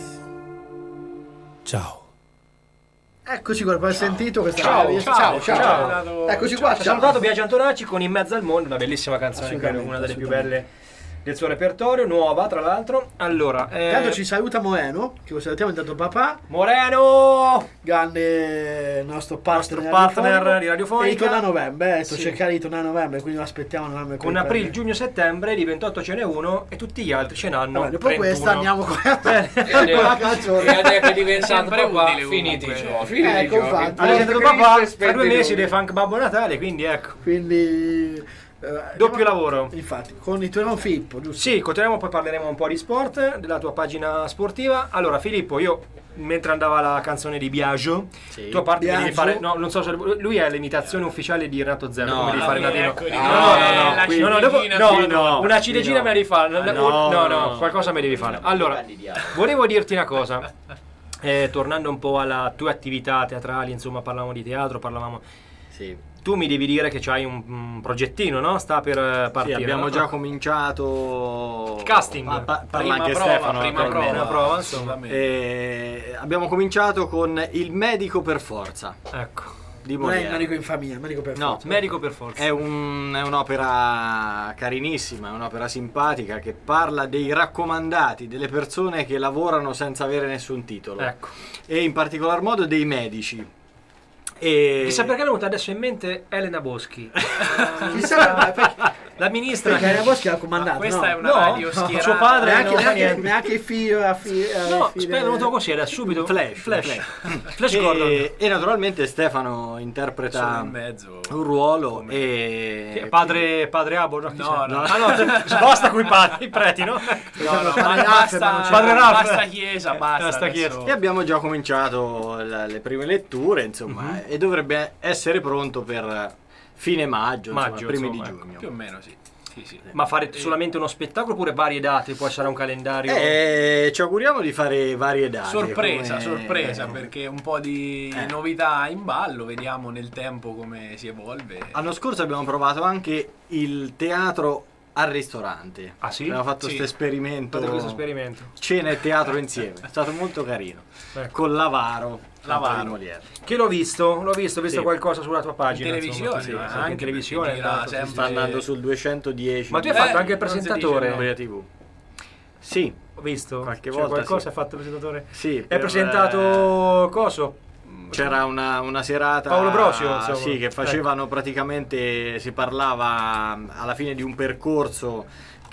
Ciao. Eccoci qua, hai sentito questa Ciao, meravigliosa- ciao, ciao, ciao. ciao. Eccoci qua, Ci ha ciao. salutato Biagio Antonacci con In mezzo al mondo, una bellissima canzone, credo Assolutamente, una delle più assolutamente. belle del suo repertorio, nuova tra l'altro. Allora, eh, Intanto ci saluta Moreno, che lo salutiamo intanto papà, Moreno, grande nostro partner, Nostro partner di Radiofonica. E ritorna a novembre, eh, detto Sì. cercare di tornare a novembre, quindi lo aspettiamo a novembre. con per aprile, prendere. giugno, settembre, di ventotto ce n'è uno e tutti gli altri ce n'hanno Vabbè, dopo trentuno. questa andiamo con con E la canzone. adesso è diventato Sempre papà, utile finiti i comunque. giochi. Finiti i Ecco, giochi. infatti. Allora, Monte siete Cristo papà, e fra due spende mesi lui. dei Funk Babbo Natale, quindi ecco. Quindi eh, Doppio andiamo- lavoro. Infatti, con il tuo Filippo, giusto? Sì, continuiamo, poi parleremo un po' di sport, della tua pagina sportiva. Allora, Filippo, io mentre andava la canzone di Biagio, Sì. tu a parte Biagio? devi fare, no, non so se lui è l'imitazione ufficiale di Renato Zero, No, come devi no, fare sì, Nadino. ecco, di no, nuovo, no, no, eh, no, la qui- no, no, dopo- ciliegina no, qui, no, una qui ciliegina no. me la devi fare. Ah, no, no, no, no. qualcosa me devi fare. Allora, volevo dirti una cosa. Eh, tornando un po' alla tua attività teatrali, insomma, parlavamo di teatro, parlavamo. Sì. Tu mi devi dire che c'hai un, un progettino, no? Sta per eh, partire. Sì, abbiamo no? già cominciato. Il casting. Pa- pa- parla Prima anche prova, Stefano. prima naturalmente. prova, Una prova, insomma. assolutamente. E abbiamo cominciato con Il medico per forza Ecco. di Non è il Molière. medico in famiglia, il medico per No, forza. Medico per forza. È, un- è un'opera carinissima, è un'opera simpatica che parla dei raccomandati, delle persone che lavorano senza avere nessun titolo. Ecco. E in particolar modo dei medici. E... Chissà perché è venuta adesso in mente Elena Boschi. Chissà, perché, La ministra Perché la Boschi l'ha comandato, Questa no? è una No, radio no, schierata. suo padre Neanche, non fa neanche, niente. neanche il figlio la fi- eh, No, figlia- aspetta, è venuto così, era subito. Flash, Flash. Flash. Flash Gordon. E, e naturalmente Stefano Sono interpreta in mezzo. un ruolo Come- e Che- Padre, padre Abo? No, chi No, sei? no. Ah, no, basta con i padri, i preti, no? No, no, Padre ma Raffa, basta, ma non c'è- Padre Raffa. basta chiesa, basta. Basta adesso. chiesa. E abbiamo già cominciato la- le prime letture, insomma, Mhm. e dovrebbe essere pronto per fine maggio, insomma, Maggio, primi insomma, di ecco. giugno. Più o meno sì. Sì, sì. Ma fare solamente uno spettacolo oppure varie date? Poi sarà un calendario? Eh, ci auguriamo di fare varie date. Sorpresa, come- sorpresa, perché un po' di Eh. novità in ballo, vediamo nel tempo come si evolve. L'anno scorso abbiamo provato anche il teatro al ristorante. Ah, sì? Abbiamo fatto Sì. questo esperimento. Fate questo esperimento. Cena e teatro insieme. È stato molto carino. Ecco. Con Lavaro. Lavaro. Di Molière. Che l'ho visto, l'ho visto, ho visto Sì. qualcosa sulla tua pagina. In televisione, insomma, ma sì, sì, anche in televisione. perché gira esatto, sì, sempre- Sta andando sul duecentodieci. Ma tu hai Eh, fatto anche il non si dice presentatore? no. Via tivù. Sì, Ho visto. Qualche Cioè, volta qualcosa sì. hai fatto il presentatore? sì. Hai per- presentato coso? C'era una, una serata Paolo Brosio, insomma. sì, che facevano praticamente, si parlava alla fine di un percorso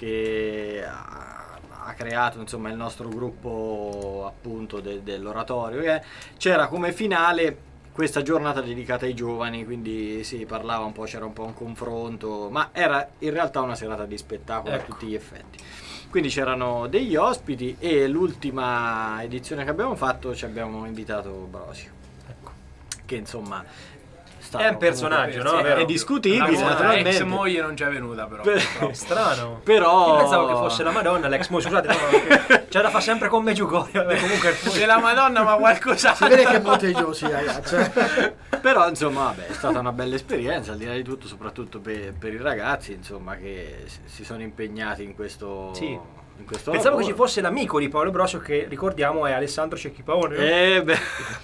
che ha, ha creato insomma il nostro gruppo appunto de- dell'oratorio, eh. C'era come finale questa giornata dedicata ai giovani, quindi si parlava un po', c'era un po' un confronto, ma era in realtà una serata di spettacolo Ecco. a tutti gli effetti. Quindi c'erano degli ospiti e l'ultima edizione che abbiamo fatto ci abbiamo invitato Brosio, Ecco. che insomma È un personaggio, no? Sì, Vero? è discutibile, La moglie- naturalmente. ex moglie non ci è venuta però. Per- purtroppo. Strano. Però Io pensavo che fosse la Madonna, l'ex moglie, scusate, no, perché ce la fa sempre con Meggiugorio. Vabbè, comunque Se la Madonna ma qualcosa. Si vede che è molto idiosi, ragazzi. Però insomma vabbè, è stata una bella esperienza, al di là di tutto, soprattutto per, per i ragazzi insomma che si- si sono impegnati in questo, Sì. in questo Pensavo che ci lavoro. fosse l'amico di Paolo Brosio, che ricordiamo è Alessandro Cecchipaone. no? Eh beh,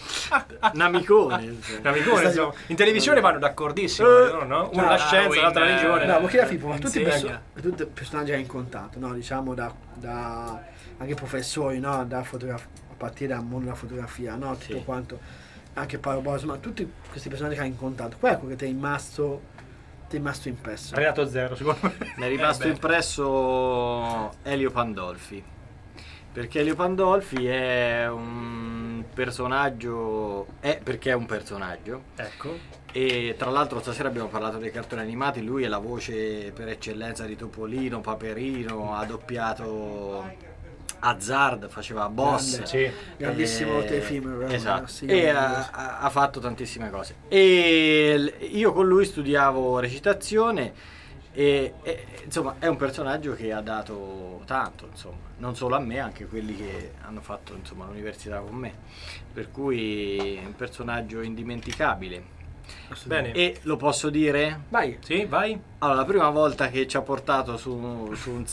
un amicone insomma. Un amicone, insomma. In televisione vanno d'accordissimo, Eh. no? no? Uno la Cioè, scienza, l'altra la in- religione. No, ma che da Filippo, ma in tutti i segna. perso- tutti i personaggi che hai incontrato, no? Diciamo da, da anche professori, no? Da fotograf- a partire dal mondo della fotografia, no? Tutto Sì. quanto, anche Paolo Bosi, ma tutti questi personaggi che hai incontrato, qual è quello che ti è rimasto, ti è rimasto impresso? Renato Zero, secondo me. Mi è rimasto Eh beh. impresso Elio Pandolfi, perché Elio Pandolfi è un personaggio, è perché è un personaggio, Ecco. e tra l'altro stasera abbiamo parlato dei cartoni animati, lui è la voce per eccellenza di Topolino, Paperino, ha doppiato Hazard, faceva Boss. Grande. Sì. Grandissimo Eh, telefilm, veramente, esatto. sì, E ha, meraviglioso. ha- ha fatto tantissime cose. E l- io con lui studiavo recitazione e, e, insomma è un personaggio che ha dato tanto, insomma, non solo a me, anche quelli che hanno fatto insomma l'università con me. Per cui è un personaggio indimenticabile. Bene. E lo posso dire? Vai, Sì, vai. Allora, la prima volta che ci ha portato su, su un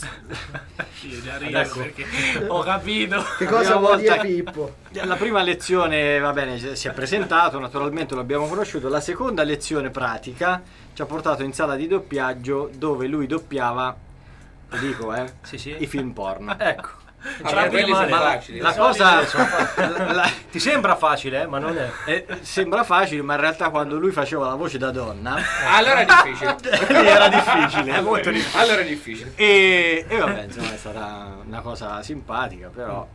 Io già rido Ecco. perché ho capito. che cosa prima vuol dire volta- Filippo? La prima lezione, va bene, si è presentato, naturalmente lo abbiamo conosciuto. La seconda lezione pratica ci ha portato in sala di doppiaggio dove lui doppiava, lo dico, eh, Sì, sì. i film porno. Ecco. Ah, Ci ma capi quelli sono male. facili. La Di cosa solito la- la- Ti sembra facile, eh, ma non è. eh, sembra facile, ma in realtà quando lui faceva la voce da donna Allora è difficile. era difficile. È molto difficile. Allora è difficile. E, e vabbè, insomma, è stata una cosa simpatica, però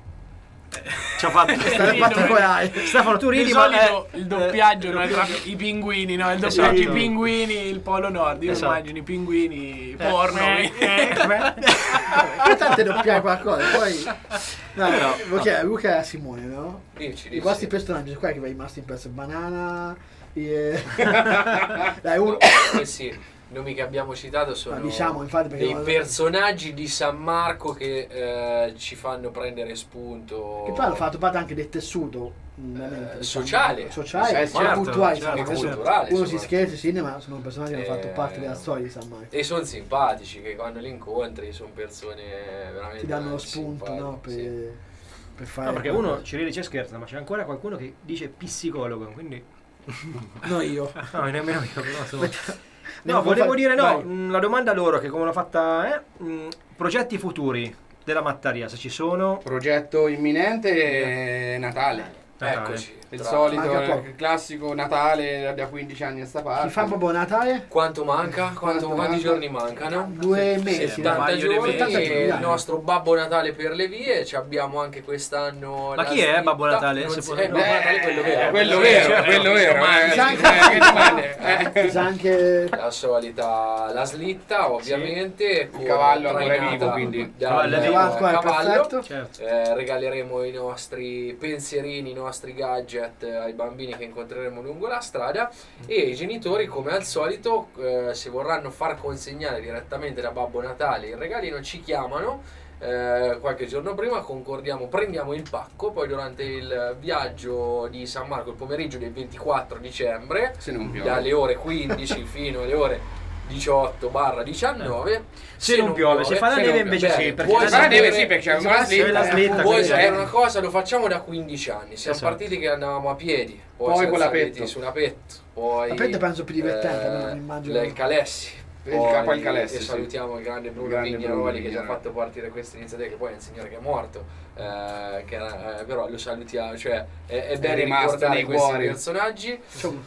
ci ha fatto Stai fatto come hai. Stefano, tu Di ridi, ma solito eh, il doppiaggio eh, non è tra doppiaggio. i pinguini, no? Il Esatto. doppiaggio i pinguini, il Polo Nord. Io Esatto. immagino i pinguini porno. Eh, eh, eh. Poi tante doppiare qualcosa, poi... No, Però- Luca, Luca e Simone, no? Dici, I dici. vostri personaggi, qua che vi è rimasto impresso, Banana... eh, Dai, uno... Questi nomi che abbiamo citato sono Ma diciamo, infatti, perché dei non- personaggi di San Marco che eh, ci fanno prendere spunto. Che poi hanno fatto parte anche del tessuto mh, veramente, Eh, diciamo, sociale. sociale, Sì, ma certo, culturale, certo, insomma, adesso culturale, uno si insomma. scherza, sì, ma sono personaggi che hanno fatto Eh, parte della storia di San Marco. E sono simpatici, che quando li incontri sono persone veramente Ti danno lo spunto, simpatiche, no? Per, sì. per fare... No, perché uno ci ride, ci scherza, ma c'è ancora qualcuno che dice psicologo, quindi... No, io. No, nemmeno io, però insomma... No, Andiamo, volevo fai- dire no, vai. mh, la domanda a loro, che come l'ho fatta, eh, mh, progetti futuri della Mattaria, se ci sono... Progetto imminente è Natale. Natale. Eccoci. Il Tra- solito, Manca poco. il classico Natale da quindici anni a sta parte. Chi fa Babbo Natale? Quanto manca? Quanto, Quanto quanti manca? giorni mancano? Due mesi. settanta paio di giorni, mesi. e il nostro Babbo Natale per le vie. Ci abbiamo anche quest'anno. Ma la chi è slitta. Babbo Natale? Non Se si- può- eh, Babbo Natale quello vero. quello vero, certo, quello vero. domani. eh, Sa anche- eh, che domande, eh. Ci sa anche La solita, la slitta ovviamente. con- Il cavallo ancora è trainata vivo, quindi. dal Cavallo è vivo. Cavallo, qua è cavallo. perfetto. Certo. Eh, regaleremo i nostri pensierini, i nostri gadget eh, ai bambini che incontreremo lungo la strada e i genitori, come al solito, eh, se vorranno far consegnare direttamente da Babbo Natale il regalino, ci chiamano eh, qualche giorno prima, concordiamo, prendiamo il pacco, poi durante il viaggio di San Marco, il pomeriggio del ventiquattro dicembre, Se non piove. dalle ore quindici fino alle ore diciotto diciannove, Se non piove, se fa la se neve non invece piove. sì, Bene, perché puoi la Ma la neve- neve sì, perché c'è una la slitta. slitta, Poi quindi- è una cosa, lo facciamo da quindici anni. Siamo Esatto. partiti che andavamo a piedi, poi, Poi siamo con la saliti petto. su una petto, poi La petto penso più divertente, eh, no? Non immagino. il Calessi. Il Poi- capo al Calessi, e sì. salutiamo il grande Bruno Grande Bruno Vignaroli che ci ha Vignaroli. fatto partire questa iniziativa, che poi è un signore che è morto, eh, che era- eh, però lo salutiamo, cioè è, è bene rimasto ricordare nei questi cuori. personaggi. Insomma,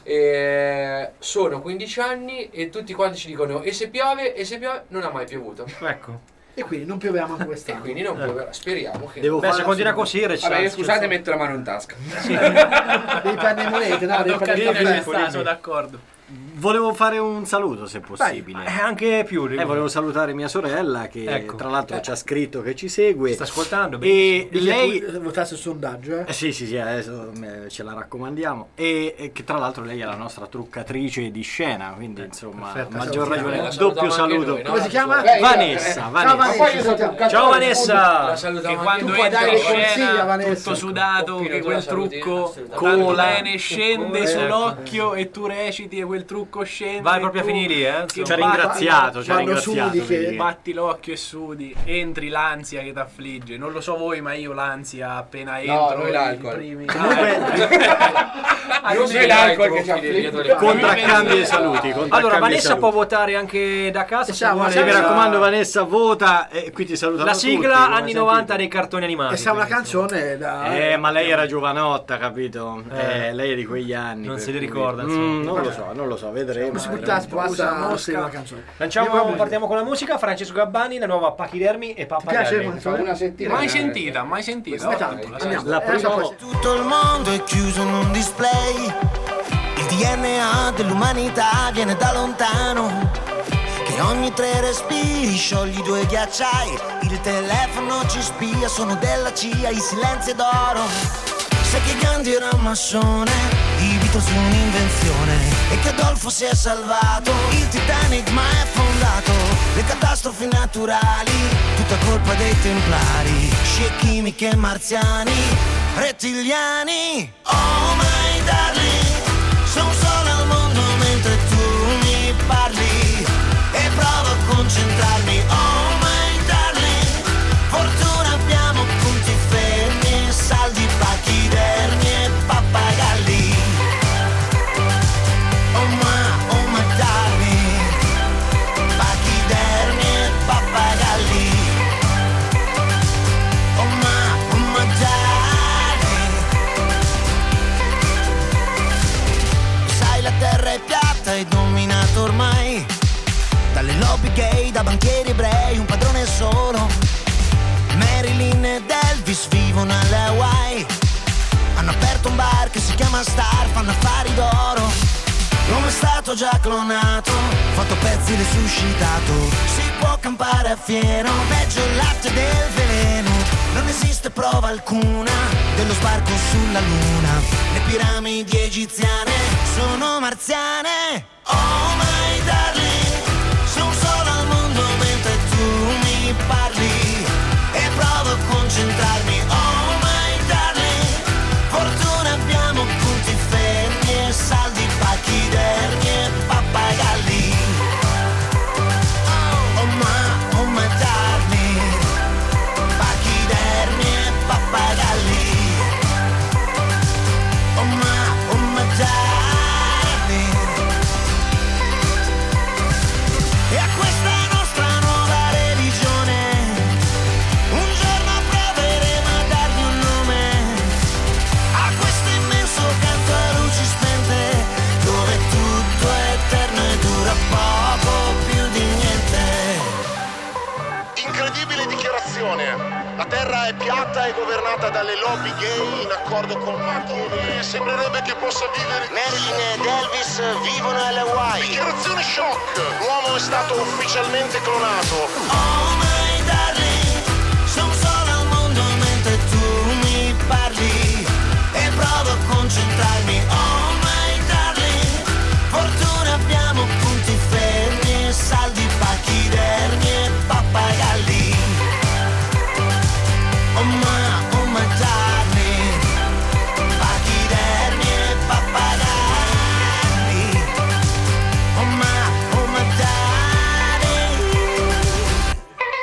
E sono quindici anni e tutti quanti ci dicono e se piove, e se piove, non ha mai piovuto. Ecco. e quindi non pioviamo anche E quest'anno. quindi non pioverà, speriamo che Devo Beh, fare se continua così, Vabbè, Ricciardo, scusate, metto la mano in tasca. Devi prendere monete, no? Devi prendere il Occasione caffè. questa, sono d'accordo. Volevo fare un saluto se possibile. Eh, anche più. Eh, volevo salutare mia sorella che Ecco. tra l'altro ci ha scritto che ci segue. Sta ascoltando, E Dice lei tu, eh, votasse il sondaggio, eh? Eh, sì, sì, sì, adesso eh, ce la raccomandiamo. E, e che tra l'altro lei è la nostra truccatrice di scena, quindi insomma, perfetto, maggior salutiamo. ragione, La doppio salutiamo anche saluto. noi, no? Come si chiama? Beh, io- Vanessa, Ciao Vanessa. Vanessa, Ma poi io sono salutiamo. truccato. Ciao La Vanessa! salutiamo Che quando Tu puoi entri dare in dei consigli a scena Vanessa. tutto sudato, Poppino, che tu quel la saluti? trucco Assolutamente. tanto Cola. bene scende Ecco. sull'occhio e tu reciti e quel trucco scende. Vai e proprio a tu finire lì, eh? che Ci ha batti- ringraziato, ci ha Quando ringraziato. sudi che- vedi. Batti l'occhio e sudi, entri l'ansia che ti affligge. Non lo so voi, ma io l'ansia appena No, entro. noi i l'alcol. primi- Ah, Non sei l'alcol che ci affligge. Contraccambi e saluti. contraccambi Allora, e Vanessa saluti. può votare anche da casa. se Diciamo, vuole. Sì, mi Vanessa- raccomando Vanessa, vota e qui ti salutano La tutti, sigla come anni sentite. novanta dei cartoni animati. E sa una quindi, insomma. canzone da... Eh, ma lei era giovanotta, capito? Eh. Eh, lei è di quegli anni. Non per se li cui- ricorda, Mm, insomma. non lo so, non lo so, vedremo. Si vedremo. butta, basta, Mosca. mosca una canzone. Lanciamo, partiamo con la musica. Francesco Gabbani, la nuova Pachidermi e piace Pappagalli. quando- Fa una settimana. Mai sentita, mai sentita. Questa ottimo, tanto, la andiamo. La Eh, prima so volta. poi- Tutto il mondo è chiuso in un display. Il D N A dell'umanità viene da lontano. Che ogni tre respiri sciogli due ghiacciai. Il telefono ci spia, sono della C I A, i silenzi d'oro. Sai che Gandhi era un massone, i Beatles un'invenzione. E che Adolfo si è salvato, il Titanic ma è fondato. Le catastrofi naturali, tutta colpa dei templari. Scie chimiche marziani, rettiliani. Oh my darling, sono solo al mondo mentre tu mi parli. E provo a concentrarmi. Oh my darling, fortuna abbiamo, punti fermi e saldi, pachidermi e pappagalli. Oh my, oh my darling, pachidermi e pappagalli. Oh my, oh my darling. Sai, la terra è piatta e dominata ormai dalle lobby gay, da banchieri ebrei, un padrone solo. Marilyn ed Elvis vivono alle Hawaii. Hanno aperto un bar che si chiama Star, fanno affari d'oro. L'uomo è stato già clonato, fatto pezzi resuscitato. Si può campare a fieno, peggio il latte del veleno. Non esiste prova alcuna dello sbarco sulla luna. Le piramidi egiziane sono marziane. Oh my darling, sono solo al mondo mentre tu mi parli. E provo a concentrarmi. Oh my darling, fortuna abbiamo, punti fermi e saldi, pachidermi e pappagalli. Oh my, oh my darling, pachidermi e pappagalli. Oh my, oh my darling. dalle lobby gay in accordo con macchine. Sembrerebbe che possa vivere. Marilyn ed Elvis vivono alle Hawaii. Dichiarazione shock. L'uomo è stato ufficialmente clonato. Oh my darling, sono solo al mondo mentre tu mi parli e provo a concentrarmi. Oh my darling, fortuna abbiamo punti fermi e saldi, pachidermi e pappagalli. Oh my, oh my darling, pachidermi e pappagalli. Oh my, oh my darling.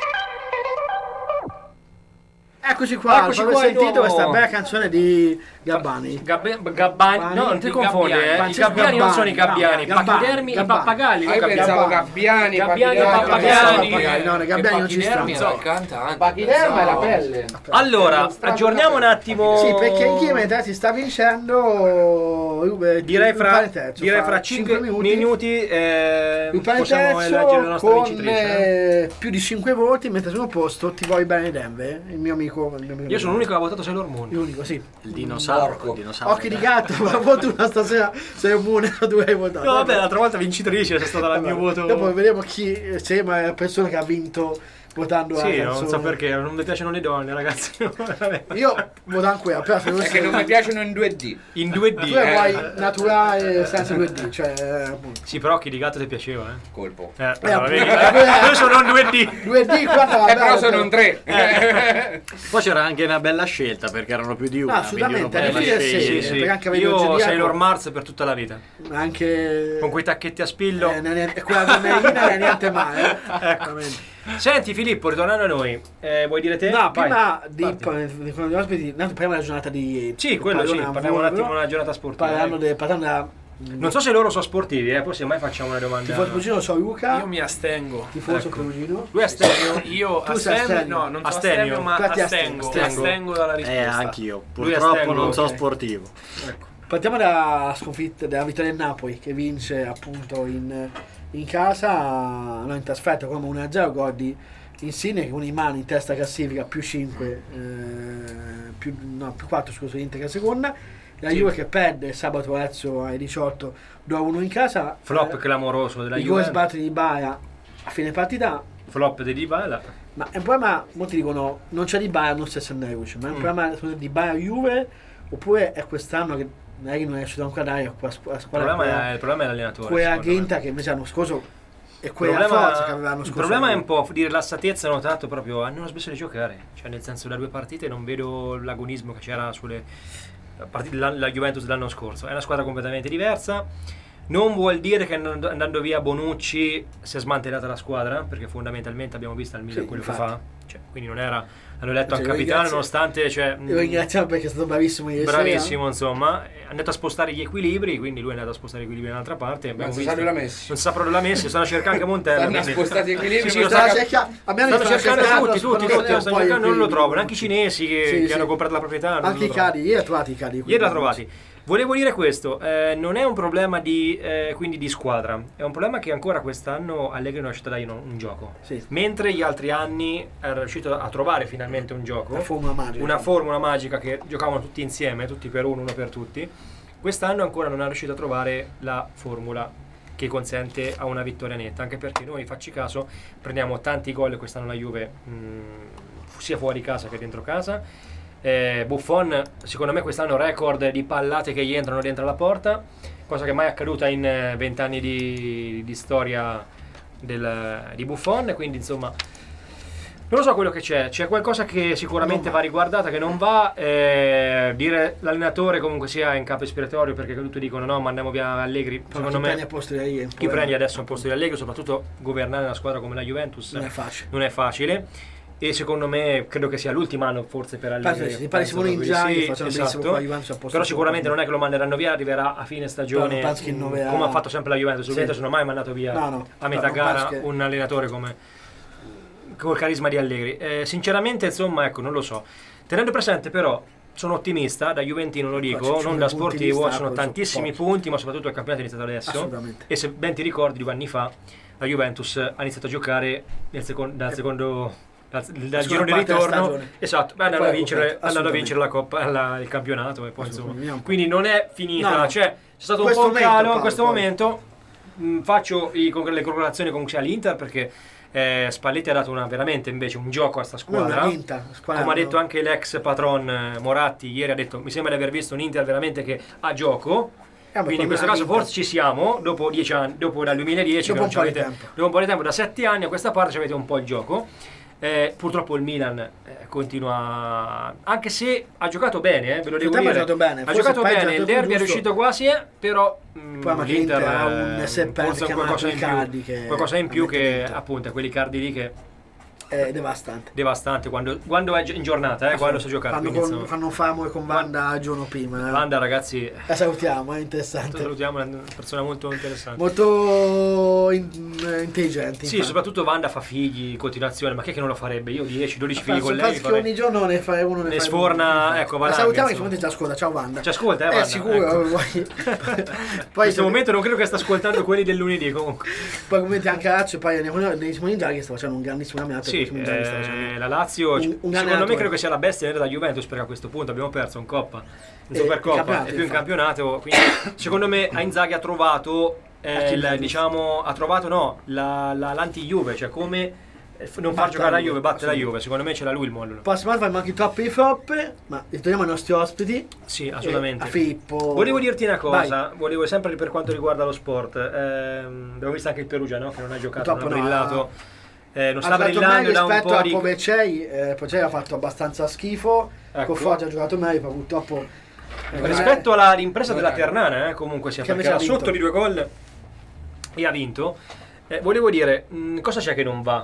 Eccoci qua, Eccoci avete qua di sentito nuovo. questa bella canzone di Gabbani? Gabbe- Gabbani, no, non ti i confondi, eh. I Francesco gabbiani non sono i Gabbani, gabbiani, no, Gabbani, pachidermi, i Gabbani. pappagalli. Ah, non io Gabbiani. pensavo Gabbiani, Gabbiani e Pachidermi. pappagalli. Pappagalli, no, i gabbiani non ci stanno. Era il cantante. Pachiderma è la pelle. Allora, aggiorniamo un attimo. Sì, perché in chilometri si sta vincendo. eh, Direi il fra, pane terzo, direi fa fra cinque minuti, eh, il pane possiamo eleggere la terzo nostra con vincitrice. eh, più di cinque voti, mentre sono posto ti vuoi bene Denver, il mio amico. Il mio amico Io sono l'unico che ha votato Sailor Moon. L'unico, sì. Il dinosauro. il dinosauro. Occhi di gatto, ma fortuna stasera sei immune, tu hai votato. No, vabbè, l'altra volta vincitrice è stata il mio voto. Dopo vedremo chi sembra la persona che ha vinto votando la Sì, canzone. non so perché, non mi piacciono le donne, ragazzi. Io voto ancora, però se non È che non mi piacciono in due D. In due tu D. le eh. vuoi naturale senza due D, cioè appunto. Sì, però Occhi di gatto ti piaceva, eh. Colpo. Eh, Eh, allora, appunto, vedi, eh, io sono un due D. due D guarda va Eh, bene, però sono un tre. Poi c'era anche una bella scelta perché erano più di una. No, assolutamente, quindi uno alla poteva fine sì, scegliere. sì. perché anche avendo il Io zodiaco- Sailor Mars per tutta la vita. anche Con quei tacchetti a spillo. eh, non è- e quella domerina non è niente male. eh. Ecco. Senti Filippo, ritornando a noi, eh, vuoi dire te? No, Vai, prima di, parti. con gli ospiti, intanto parliamo della giornata di ieri. Sì, quello sì, Parliamo parliamo un volo, attimo della giornata sportiva. Parlando eh. de, parlando della Non so se loro sono sportivi, eh, poi semmai facciamo una domanda. tifoso Perugino, so Luca. Io mi astengo. Tifoso Ecco. Perugino. Lui è astenio. Io Tu sei astengo, astenio. no, non so Astenio. astenio, ma Infatti astengo, astengo. astengo dalla risposta. Eh, anch'io. Lui è Purtroppo astengo, non sono ok. sportivo. Ecco. Partiamo dalla sconfitta della vittoria del Napoli che vince appunto in, in casa, no, in trasferta come uno a zero, gol di Insigne che con i mani in testa classifica più cinque, eh, più, no, più quattro scusa, l'Inter che è seconda. La Sì. Juve che perde sabato verso ai diciotto due a uno in casa. Flop eh, clamoroso della i gol Juve. sbatti di Baia a fine partita. Flop di Dybala. Ma è un problema, molti dicono non c'è di Baia, non c'è Sanderic, ma è un Mm. problema secondo te, di Baia Juve oppure è quest'anno che magari non è riuscito ancora a dare a quella squ- a Il squadra problema, quella- è, il problema è l'allenatore. quella secondo me. grinta che invece l'anno scorso e Il quella problema, forza che aveva l'anno il scorso. problema è un po' di rilassatezza, ho notato proprio, hanno smesso di giocare, cioè nel senso da due partite non vedo l'agonismo che c'era sulle partite la, la Juventus dell'anno scorso, è una squadra completamente diversa, non vuol dire che andando andando via Bonucci si è smantellata la squadra, perché fondamentalmente abbiamo visto al Milan Sì, quello infatti. che fa, cioè, quindi non era, hanno letto Cioè, al lo capitano ringrazio- nonostante, cioè, Lo ringraziamo perché è stato bravissimo ieri sera. bravissimo insomma, è andato a spostare gli equilibri, quindi lui è andato a spostare gli equilibri in un'altra parte, abbiamo Non si visto- sa dove l'ha messi. non si sa proprio dove l'ha messi, stanno cercando anche Montella, Stanno quindi- spostati gli equilibri, Sì, sì, ma lo Stanno stanno cerca- abbiamo stanno stanno cercando cercando, tutti, tutti, stanno tutti, lo stanno poi cercando, non lo quindi- trovano, anche i cinesi che, Sì, che sì. hanno comprato la proprietà. non Anche lo i trovano. cadi, ieri ha trovati i cadi. Ieri quindi- l'ha trovati. Volevo dire questo, eh, non è un problema di, eh, quindi di squadra, è un problema che ancora quest'anno Allegri non è riuscito a dargli un, un gioco. Sì. Mentre gli altri anni era riuscito a trovare finalmente un gioco, Una formula magica. una formula magica che giocavano tutti insieme, tutti per uno, uno per tutti. Quest'anno ancora non è riuscito a trovare la formula che consente a una vittoria netta, anche perché noi, facci caso, prendiamo tanti gol quest'anno la Juve, mh, sia fuori casa che dentro casa. Eh, Buffon secondo me quest'anno record di pallate che gli entrano dentro la porta, cosa che mai è accaduta in vent'anni di, di storia del, di Buffon, quindi insomma non lo so quello che c'è, c'è qualcosa che sicuramente va riguardata, che non va, eh, dire l'allenatore comunque sia in capo espiratorio, perché tutti dicono no, mandiamo via Allegri, Però secondo chi me prendi a posto di ieri è un chi problema. prendi adesso al posto di Allegri, soprattutto governare una squadra come la Juventus Non è facile. non è facile. E secondo me credo che sia l'ultimo anno forse per Allegri. Penso sì, si parla di Simone Penso Inzaghi, proprio di facciamo sì, benissimo esatto. con la Juventus a posto Però suo, sicuramente quindi- non è che lo manderanno via, arriverà a fine Però stagione non penso che mh, innoverà- come ha fatto sempre la Juventus. La Sì. Juventus non ha mai mandato via No, no. a metà Però non gara penso che- un allenatore come col carisma di Allegri. Eh, sinceramente insomma ecco non lo so. Tenendo presente però, sono ottimista, da Juventino lo dico, Facci non da cinque punti di sportivo, stacco, sono sono tantissimi pochi. punti, ma soprattutto il campionato è iniziato adesso. Assolutamente. E se ben ti ricordi, due anni fa la Juventus ha iniziato a giocare nel secon- dal secondo dal, dal giro di ritorno, esatto, beh, andando, a vincere, andando a vincere la Coppa, la, il campionato e poi insomma, quindi non è finita, no, no. cioè c'è stato un po' un calo in questo momento. Mh, faccio i, con, le congratulazioni con all'Inter perché eh, Spalletti ha dato una, veramente invece un gioco a sta squadra, vinta, squadra come ha no. detto anche l'ex patron eh, Moratti ieri, ha detto mi sembra di aver visto un Inter veramente che ha gioco. Eh, quindi in questo caso vinta. Forse ci siamo dopo dieci anni, dopo dal duemiladieci, dopo, un po' avete, dopo un po' di tempo, da sette anni a questa parte avete un po' il gioco. Eh, purtroppo il Milan eh, continua, anche se ha giocato bene, eh, ve lo devo dire, ha giocato bene, ha giocato bene il derby è riuscito quasi, eh, però mh, poi l'Inter ha un forse qualcosa in più, che qualcosa in più che appunto quei cardi lì che è devastante. Devastante quando, quando è in giornata, eh, quando sta giocando. Quando, con, quando famo e con Wanda il giorno prima. Eh. Wanda, ragazzi. La salutiamo, è interessante. La salutiamo, è una persona molto interessante. Molto in, intelligente. Sì, infatti. soprattutto Wanda fa figli in continuazione, ma chi è che non lo farebbe? Io dieci dodici figli con lei. Penso che ogni giorno ne fa uno. Ne, ne sforna, uno. Ecco, la salutiamo che ci ascolta. Ciao Wanda. Ci ascolta, eh, Wanda. Eh, sicuro. Ecco. Poi, in questo momento non credo che sta ascoltando quelli del lunedì comunque. Poi commenti anche Lazio, poi nei Simoni Inzaghi sta facendo un grandissimo camminato. Sì, eh, la Lazio, un, un secondo me credo che sia la bestia nera da Juventus, perché a questo punto abbiamo perso in Coppa, in eh, Supercoppa e più in campionato, quindi secondo me Inzaghi ha trovato eh, il, diciamo ha trovato no la, la, l'anti-Juve, cioè come non far giocare la Juve, batte la Juve, secondo me ce l'ha lui il modulo. Prossima volta manchi troppi floppe, ma ritorniamo ai nostri ospiti. Sì, assolutamente. A Filippo. Volevo dirti una cosa, Vai. volevo sempre per quanto riguarda lo sport, ehm, abbiamo visto anche il Perugia, no? Che non ha giocato, non ha brillato. No. Eh, non sta brillando da un rispetto po' a di... Povecei, eh, Povecei ha fatto abbastanza schifo, ecco. Con Foggia ha giocato meglio, ma purtroppo eh, rispetto alla rimpresa della Ternana, eh, comunque sia, perché era sotto di due gol e ha vinto. Eh, volevo dire, mh, cosa c'è che non va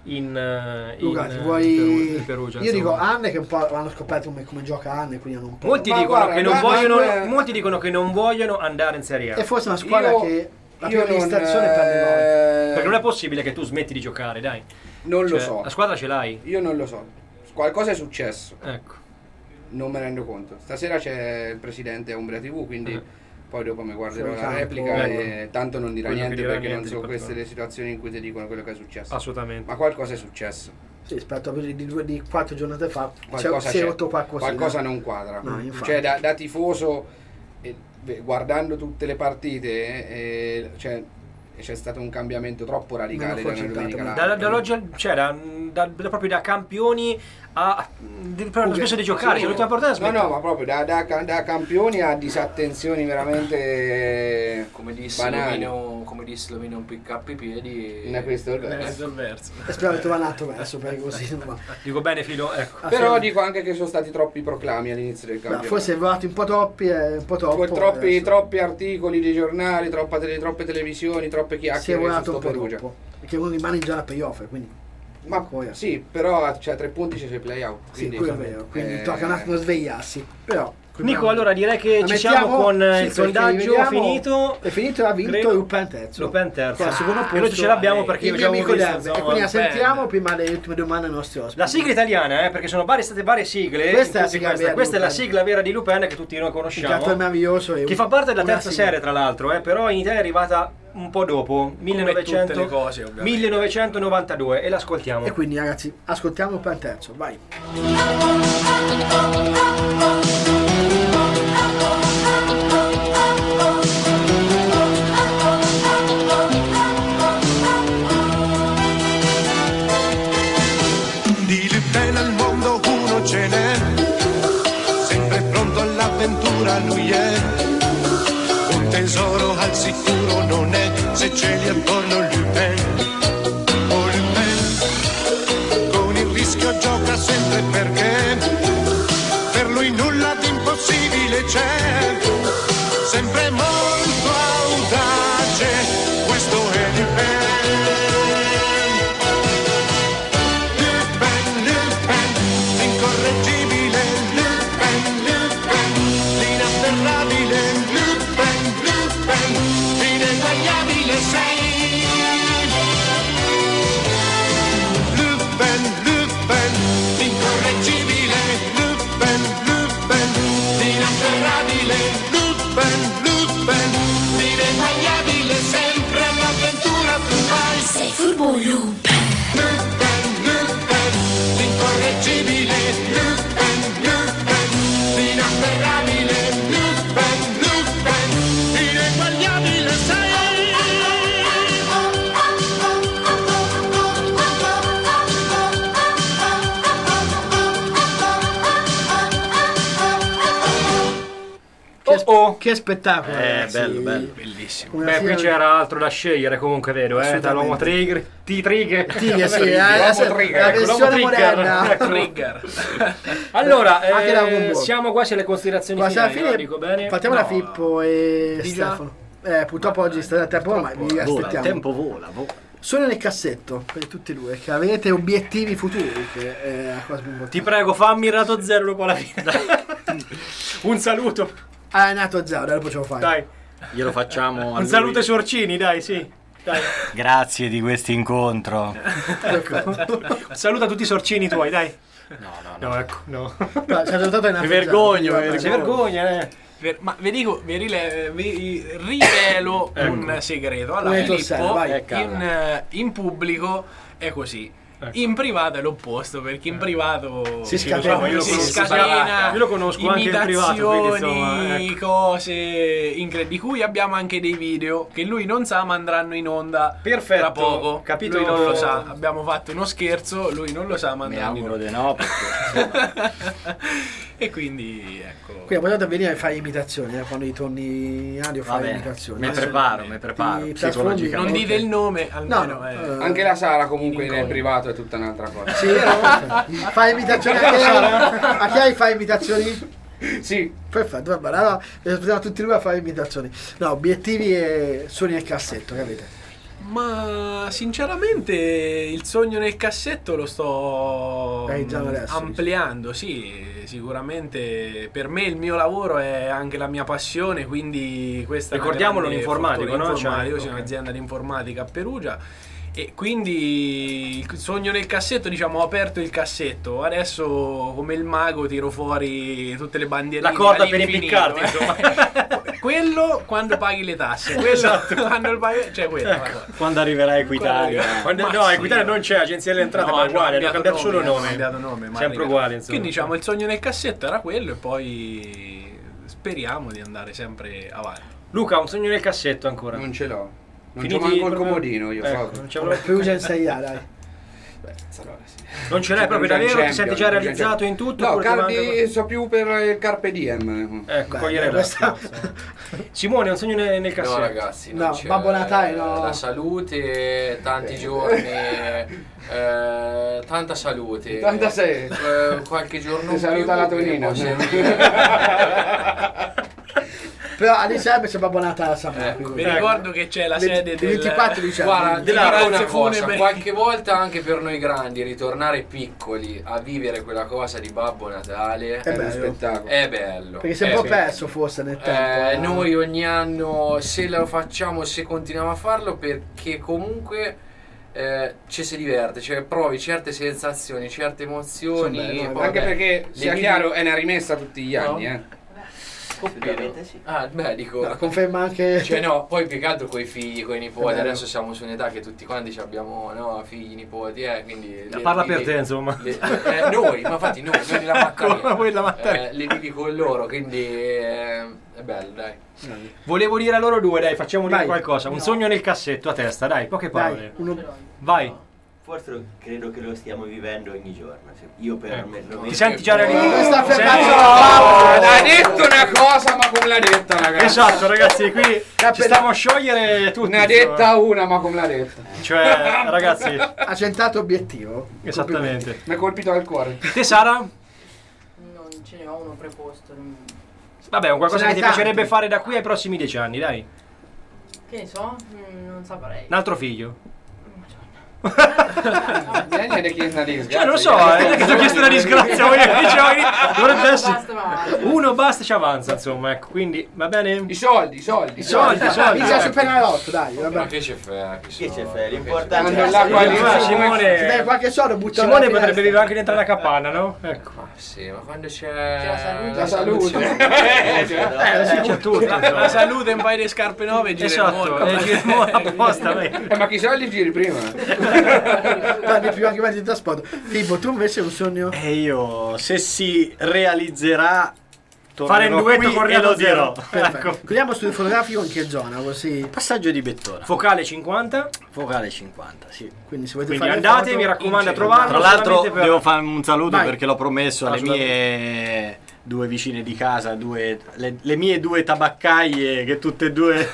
in, Luca, in, vuoi... in Perugia? Io insomma. dico Anne, che un po' hanno scoperto come, come gioca Anne, quindi hanno un po'... Molti, dicono guarda, che non vogliono, guarda, molti dicono che non vogliono andare in Serie A. E forse una squadra io, che la prima amministrazione non, prende eh... perché non è possibile che tu smetti di giocare, dai. Non cioè, lo so. La squadra ce l'hai? Io non lo so. Qualcosa è successo. Ecco. Non me ne rendo conto. Stasera c'è il presidente a Umbria T V, quindi eh. poi dopo mi guarderò Fuori la campo, replica ecco. e tanto non dirà quello niente dirà perché niente non sono queste le situazioni in cui ti dicono quello che è successo. Assolutamente. Ma qualcosa è successo. Sì, rispetto a di, di, di quattro giornate fa qualcosa si è rotto qualcosa. Qualcosa non quadra. No, cioè da, da tifoso, eh, guardando tutte le partite, eh, cioè, c'è stato un cambiamento troppo radicale da una domenica da, da, da, cioè, da, da, da, proprio da campioni a però spesso di giocare, sì, no, no, no, ma proprio da, da, da campioni a disattenzioni veramente come disse Lovino, come disse Lovino, un pick up i piedi e questo è il verso il verso e spero che tu un altro verso perché così non va. Dico bene Filo, ecco. Però dico anche che sono stati troppi proclami all'inizio del campionato. Forse è volato un po' troppi e un po' troppo troppi, troppi articoli dei giornali, troppa tele, troppe televisioni, troppe chiacchiere. Si è volato un po' troppo perché uno rimane già la playoff, quindi ma poi sì, però c'è tre punti, c'è il play out. Sì, quello è vero, quindi eh... tocca un attimo svegliarsi. Però Nico, allora direi che ci siamo con sì, il sondaggio finito. È finito, ha vinto Lupin terzo. Lupin terzo. Al secondo posto. E noi ce l'abbiamo perché il mio amico Derbe. E quindi la sentiamo prima delle ultime domande ai nostri ospiti. La sigla italiana, eh, perché sono varie, state varie sigle. Questa è la sigla questa, vera. Questa è la sigla vera di Lupin che tutti noi conosciamo. Il canto è meraviglioso. Che fa parte della terza serie, tra l'altro, eh, però in Italia è arrivata un po' dopo, millenovecento, cose, millenovecentonovantadue, e l'ascoltiamo. E quindi ragazzi, ascoltiamo Lupin terzo, vai. Di Lupin al mondo uno ce n'è, sempre pronto all'avventura lui è. Un tesoro al sicuro non è, se ce li attorno Lupin. Oh Lupin, con il rischio gioca sempre perché per lui nulla di impossibile c'è. Sempre molto audace, questo è Lupin. Lupin, Lupin, incorreggibile, Lupin, Lupin, inafferrabile, Lupin, Lupin, ineguagliabile sei. Lupin, Lupin, incorreggibile, Lupin, Lupin, inafferrabile, Lupin, Lupin, ineguagliabile, sempre all'avventura tu vai. Sei furbo Lupin. Lupin, Lupin, che spettacolo, Eh, ragazzi. bello, bello. Bellissimo. Una Beh, fila- qui c'era altro da scegliere comunque, vedo, eh, Assolutamente. dall'uomo trigger, T-trigger. Tigre, sì, eh, L'uomo adesso- trigger, la ecco, versione l'uomo trigger. moderna. Ecco. Trigger. Allora, Anche eh, Dragon Ball. siamo quasi alle considerazioni Quasi alla finali, no? fine Dico bene. partiamo da No. Filippo e Di già? Stefano. Eh, purtroppo oggi state a tempo, ma vi Vola, il aspettiamo. tempo vola, vola. Sono nel cassetto per tutti e due, che avete obiettivi futuri, che è la cosa più importante. Ti prego, fammi il rato zero dopo la fine. Un saluto, Ah, è nato a zero, adesso lo possiamo fare. dai. Glielo facciamo a Un lui. saluto ai sorcini, dai, sì. Dai. Grazie di questo incontro. Saluta tutti i sorcini tuoi, dai. No, no, No, ecco, no. No, ci ha salutato in Mi nato vergogno, a mi zero. Si vergogna, eh. Per- ma vi dico, vi, rile- vi rivelo Ecco. un segreto. Un Allora, etto Filippo sei, vai. Ecco. in, eh, in pubblico è così. Ecco. In privato è l'opposto, perché in privato Si Sì, lo so, scatena, ma io lo si conosco. scatena, Io lo conosco anche in privato, quindi insomma, imitazioni, ecco. cose incredibili, di cui abbiamo anche dei video che lui non sa, ma andranno in onda Perfetto, tra poco. capito? Lui non lo sa. Abbiamo fatto uno scherzo, lui non lo sa, ma Mi andranno in auguro onda. di no, perché E quindi ecco. Quindi potete venire a fare imitazioni, eh, quando ritorni in radio va fare bene. imitazioni. Mi Eh, preparo, mi preparo Ti psicologicamente. Non dite il nome, almeno No, no, eh. eh, Anche la Sara comunque Incontro. nel privato è tutta un'altra cosa. Sì, no? Fai imitazioni a chi, a chi hai fai imitazioni? Sì, Perfetto, va bene. Allora, vi aspettiamo tutti lui a fare imitazioni. No, obiettivi e suoni nel cassetto, che avete? Ma sinceramente il sogno nel cassetto lo sto Realizzando mm, adesso, ampliando, sì, sicuramente per me il mio lavoro è anche la mia passione, quindi questa Ricordiamolo, è una grande l'informatico, fortuna. no? Informatico, Cioè, io sono ok. un'azienda di informatica a Perugia e quindi il sogno nel cassetto, diciamo, ho aperto il cassetto, adesso come il mago tiro fuori tutte le bandierine La corda per all'infinito, impiccarti, eh. insomma. Quello quando paghi le tasse, quello Esatto. quando il paghi, cioè quello, Ecco. guarda. Quando arriverà Equitalia. Quando, Ma no, sì. Equitalia non c'è, agenzia delle entrate, No, ma è hanno uguale, hanno cambiato cambiato solo nome, nome. hanno cambiato nome, ma Sempre arriverà. uguale, insomma. Quindi diciamo il sogno nel cassetto era quello e poi speriamo di andare sempre avanti. Luca, un sogno nel cassetto ancora. non ce l'ho. Non c'ho Finiti manco il proprio- comodino io, Ecco, proprio. non, c'è Come proprio- Perugia in Serie A, dai. Beh, allora sì. non ce l'hai proprio Non c'è davvero? Ti Champions, senti già non c'è realizzato Champions. in tutto? No, oppure ti Carpi, manca- so più per il Carpe Diem. Ecco, Beh, cogliere questa- l'attimo, insomma. Simone, un sogno nel, nel cassetto. No ragazzi, non No, c'è Babbo Natale, no. la salute, tanti giorni, eh, tanta salute. Tanta sei. Eh, qualche giorno Ti in saluta più la che Tonina. può servire. Però a dicembre c'è Babbo Natale a San Marco. Ecco. Vi quindi- ricordo che c'è la Venti- sede del ventiquattro dicembre. Guarda, ti della dirò una razza cosa, funebre. qualche volta anche per noi grandi ritornare piccoli a vivere quella cosa di Babbo Natale È È uno bello. spettacolo. è bello. Perché si è Eh, un po' sì. perso forse nel tempo. Eh, eh. noi ogni anno, se lo facciamo, se continuiamo a farlo, perché comunque eh, ci si diverte, cioè provi certe sensazioni, certe emozioni. Sono bello, poi, Anche vabbè, perché, le sia vivi- chiaro, è una rimessa tutti gli anni, No. eh. Ovviamente sì. Ah, beh, dico. No, conferma anche. Cioè no, poi più che altro coi figli, coi nipoti, È vero. adesso siamo su un'età che tutti quanti abbiamo no, figli, nipoti, eh, quindi... le- Parla le- per te, insomma. le- eh, noi, ma infatti noi, noi della Mattaglia, Come voi la Mattaglia. eh, le vivi con loro, quindi eh, è bello, dai. Volevo dire a loro due, dai, facciamo dire Vai. qualcosa. Un sogno nel cassetto a testa, dai, poche Dai, parole. uno... Vai. Forse lo- credo che lo stiamo vivendo ogni giorno. se- Io per Ecco. me lo Ti vedo- senti già realizzato? Questa Senti- affermazione- Ha detto una cosa, ma come l'ha detta, ragazzi? Esatto, ragazzi, qui ci stiamo a sciogliere tutti. Ne ha detta una, ma come l'ha detta? Cioè, ragazzi, Ha centrato obiettivo. esattamente. Mi ha colpito al cuore. Te, Sara? Non ce ne ho uno preposto. non- Vabbè, un qualcosa Ce che n'hai ti piacerebbe tanti. fare da qui ai prossimi dieci anni, dai. Che ne so? Mm, Non saprei. Un altro figlio. Vieni a chiedere una disgrazia. Cioè, non lo so, eh, non è che ti ho chiesto una disgrazia, voglio che dicevi, dovrebbe essere... Basta, basta. Uno basta ci avanza, insomma, ecco, quindi, va bene? I soldi, i soldi. I soldi, i soldi. Mi piace ecco. appena l'otto, dai. Ma Vabbè. che c'è fe? Che c'è fe? L'importante Quando è là qua lì- Guarda, Se dai Simone, qualche soldo butta Simone potrebbe vivere anche dentro una capanna, no? Ecco. Ma sì, ma quando c'è... C'è la salute. La salute. Eh, sì, c'è tutto, La, insomma. la salute, un paio di scarpe nuove e gira il Esatto, mondo. e gira il mondo apposta, vai. Eh, ma chi soldi giri prima? Parli più anche mezzi di trasporto. Filippo, tu invece hai un sogno? E io, se si realizzerà, Fare un tornerò duetto qui con e Renato lo dirò. Zero. Perfetto. Ecco. Chiudiamo studio fotografico in che zona? Così. Passaggio di Bettora. Focale cinquanta, Focale cinquanta, sì. Quindi se volete quindi fare andate, foto, mi raccomando a in trovarlo. Tra l'altro solamente per- devo fare un saluto Vai. perché l'ho promesso alle Assolutamente. mie due vicine di casa, due, le, le mie due tabaccaie che tutte e due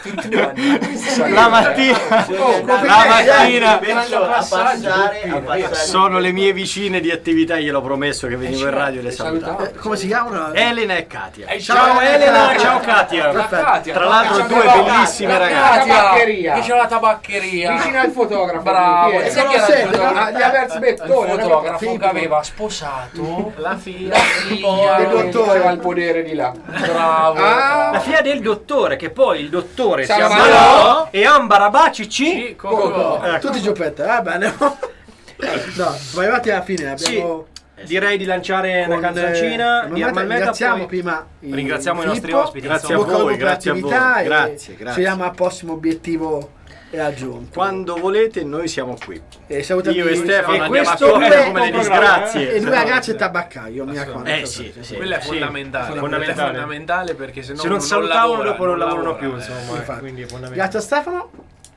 la mattina, Oh, la mattina a passare, a passare. sono le mie vicine di attività, gliel'ho promesso che venivo in radio e le salutavo. Eh, come si chiamano? Elena e Katia. Eh, Ciao Elena, ciao Katia. Katia. Tra l'altro due bellissime ragazze. Katia, tabaccheria. che c'è la tabaccheria. Vicino al fotografo. Bravo. Chi è? E sai chi era il Senti, fotografo? Ah, di Avers Bettone, Il fotografo Filippo. che aveva sposato La figlia. la figlia del dottore al podere di là. Bravo. Ah, La figlia del dottore, che poi il dottore si Salva- ammalò e Ambara Bacici. Sì, Coco. Ecco. Tutti giuppette, va bene. No, siamo arrivati alla fine, abbiamo... Direi di lanciare una con, canzoncina eh, di Armalmeta, ringraziamo poi prima i- ringraziamo i nostri Filippo, ospiti, Grazie insomma. a voi, bocca al lupo per grazie a voi. l'attività e Grazie, grazie. ci vediamo al prossimo obiettivo è aggiunto. Quando volete noi siamo qui. E salutiamo Io e Stefano E andiamo a questo correre è come le un programma, disgrazie. e due ragazzi e tabaccaio, mi raccomando. Eh sì, sì. Quello è Sì, fondamentale, fondamentale. quello è fondamentale perché se no Se non salutavano dopo non lavorano più, eh. insomma, Infatti. quindi è fondamentale. Grazie a Stefano.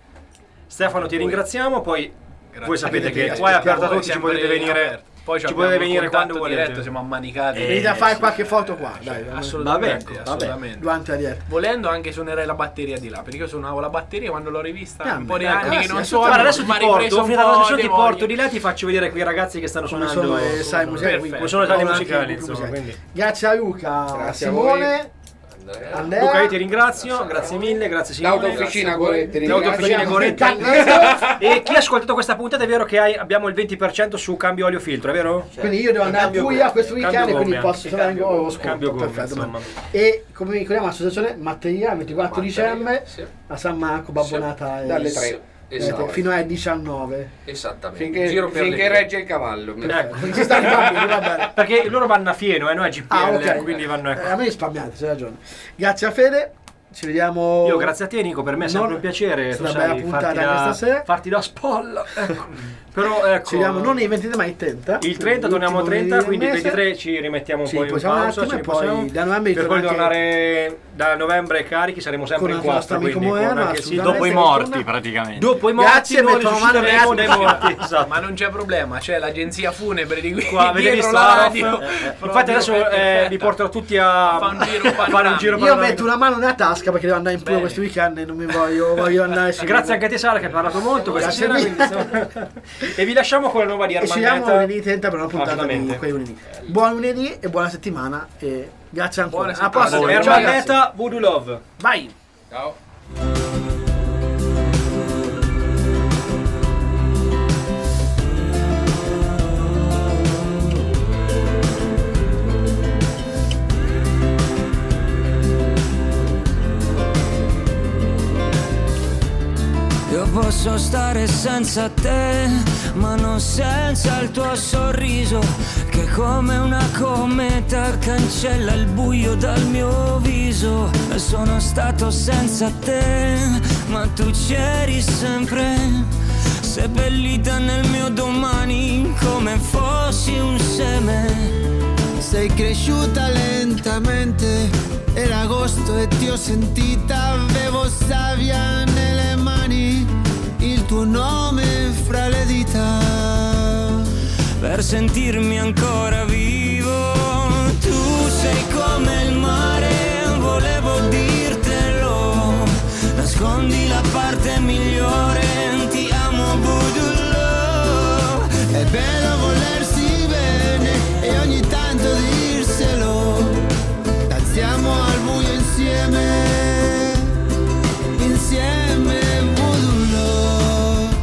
Stefano, ti ringraziamo, poi Grazie. voi sapete Anche che te, qua è aperto a Poi tutti, ci sempre potete venire, aperto. Poi ci abbiamo potete il venire quando contatto volete. diretto, siamo ammanicati. Eh, Venite a fare sì. qualche foto qua, dai. Assolutamente, Vabbè, assolutamente. Durante la diretta. Volendo anche suonerei la batteria di là, perché io suonavo la batteria quando l'ho rivista Ah, un po' di beh, anni ecco, che non sì, suono. Guarda, adesso ti mi ha porto, ripreso un finita la po' trasmissione di ti porto voglia. di là, ti faccio vedere quei ragazzi che stanno Come suonando. sono le sale musicali, Perfetto. quindi Sono sale anche musicali, più insomma, musicali. quindi. Grazie a Luca, a Grazie a Simone, Andrea. Luca, io ti ringrazio, grazie mille, grazie Simone. L'autofficina Goretti. L'autofficina ringraziamo. Goretti. E chi ha ascoltato questa puntata è vero che hai- abbiamo il venti per cento su cambio olio filtro, è vero? Quindi io devo andare a Cambio Puglia gomme. questo weekend Cambio e quindi gomme posso anche. fare Cambio- lo sconto. cambio gomme, Perfetto. insomma. E come vi ricordiamo l'associazione Matteria il ventiquattro dicembre Sì. a San Marco, Babbonata e- Dalle tre. Esatto. fino alle diciannove. Esattamente. Finché, Giro per finché le regge il cavallo. Ecco. Ci stanno i bambini, va bene. Perché loro vanno a Fieno e noi a G P L, Ah, ok. quindi vanno Eh, ecco. a me risparmiate, c'hai ragione. Grazie a Fede. Ci vediamo. Io grazie a te Nico, per me è sempre Non- un piacere, è tu una sai, bella puntata farti, anche da, stasera. farti da spolla, ecco. Però ecco, Ci vediamo non il ventitré ma il trenta. il trenta torniamo a L'ultimo trenta, quindi il mese. ventitré ci rimettiamo un Ci po' in riposiamo un pausa, attimo ci e poi riposiamo. da novembre per poi ritorna anche- tornare da novembre carichi, saremo sempre Con in il nostro quattro, amico quindi con Moena, anche il sito. assolutamente. Dopo i morti praticamente. Dopo i morti Grazie, noi mettono mano riusciremo alle dai morti, esatto. Ma non c'è problema, c'è l'agenzia funebre di qui Qua avete dietro visto la la radio. radio? Infatti adesso eh, vi porterò tutti a Fa un giro a fare un giro Io panoramico. metto una mano nella tasca perché devo andare in Puglia Bene. questo weekend e non mi voglio, voglio andare su. Grazie anche a te Sara che hai parlato molto questa Grazie sera, mille. quindi, e vi lasciamo con la nuova di E ci vediamo Armanetta. lunedì trenta per una puntata di Assolutamente. quei lunedì. Buon lunedì e buona settimana e grazie ancora. Buona Alla settimana. prossima. Ciao, ragazzi. Armanetta Voodoo Love. Vai. Ciao. Io posso stare senza te, ma non senza il tuo sorriso, che come una cometa cancella il buio dal mio viso. Sono stato senza te, ma tu c'eri sempre, seppellita nel mio domani come fossi un seme. Sei cresciuta lentamente, era agosto e ti ho sentita, avevo savia nelle mani, il tuo nome fra le dita. Per sentirmi ancora vivo, tu sei come il mare, volevo dirtelo, nascondi la parte migliore, ti amo voodoo love. È bello volersi bene e ogni tanto dirselo, danziamo al buio insieme, insieme voodoo love.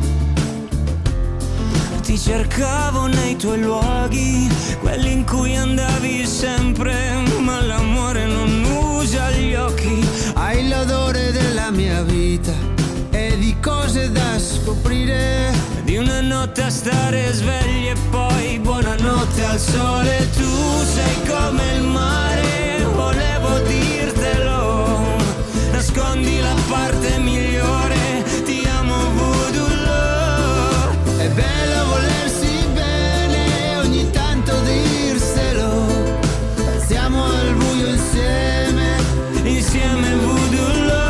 Ti cercavo nei tuoi luoghi, quelli in cui andavi sempre, ma l'amore non usa gli occhi. Hai l'odore della mia vita e di cose da scoprire, Di una notte a stare svegli e poi buonanotte al sole. Tu sei come il mare, volevo dirtelo, nascondi la parte migliore, ti amo voodoo love. è bello volersi bene e ogni tanto dirselo, danziamo al buio insieme, Insieme voodoo love.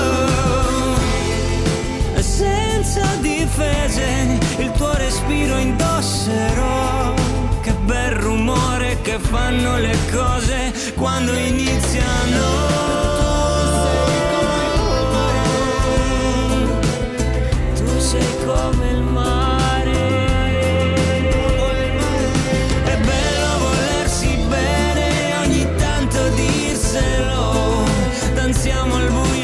Senza difese il tuo respiro indosserò, che bel rumore che che fanno le cose quando iniziano. Tu sei come il mare. È bello volersi bene, ogni tanto dirselo. Danziamo al buio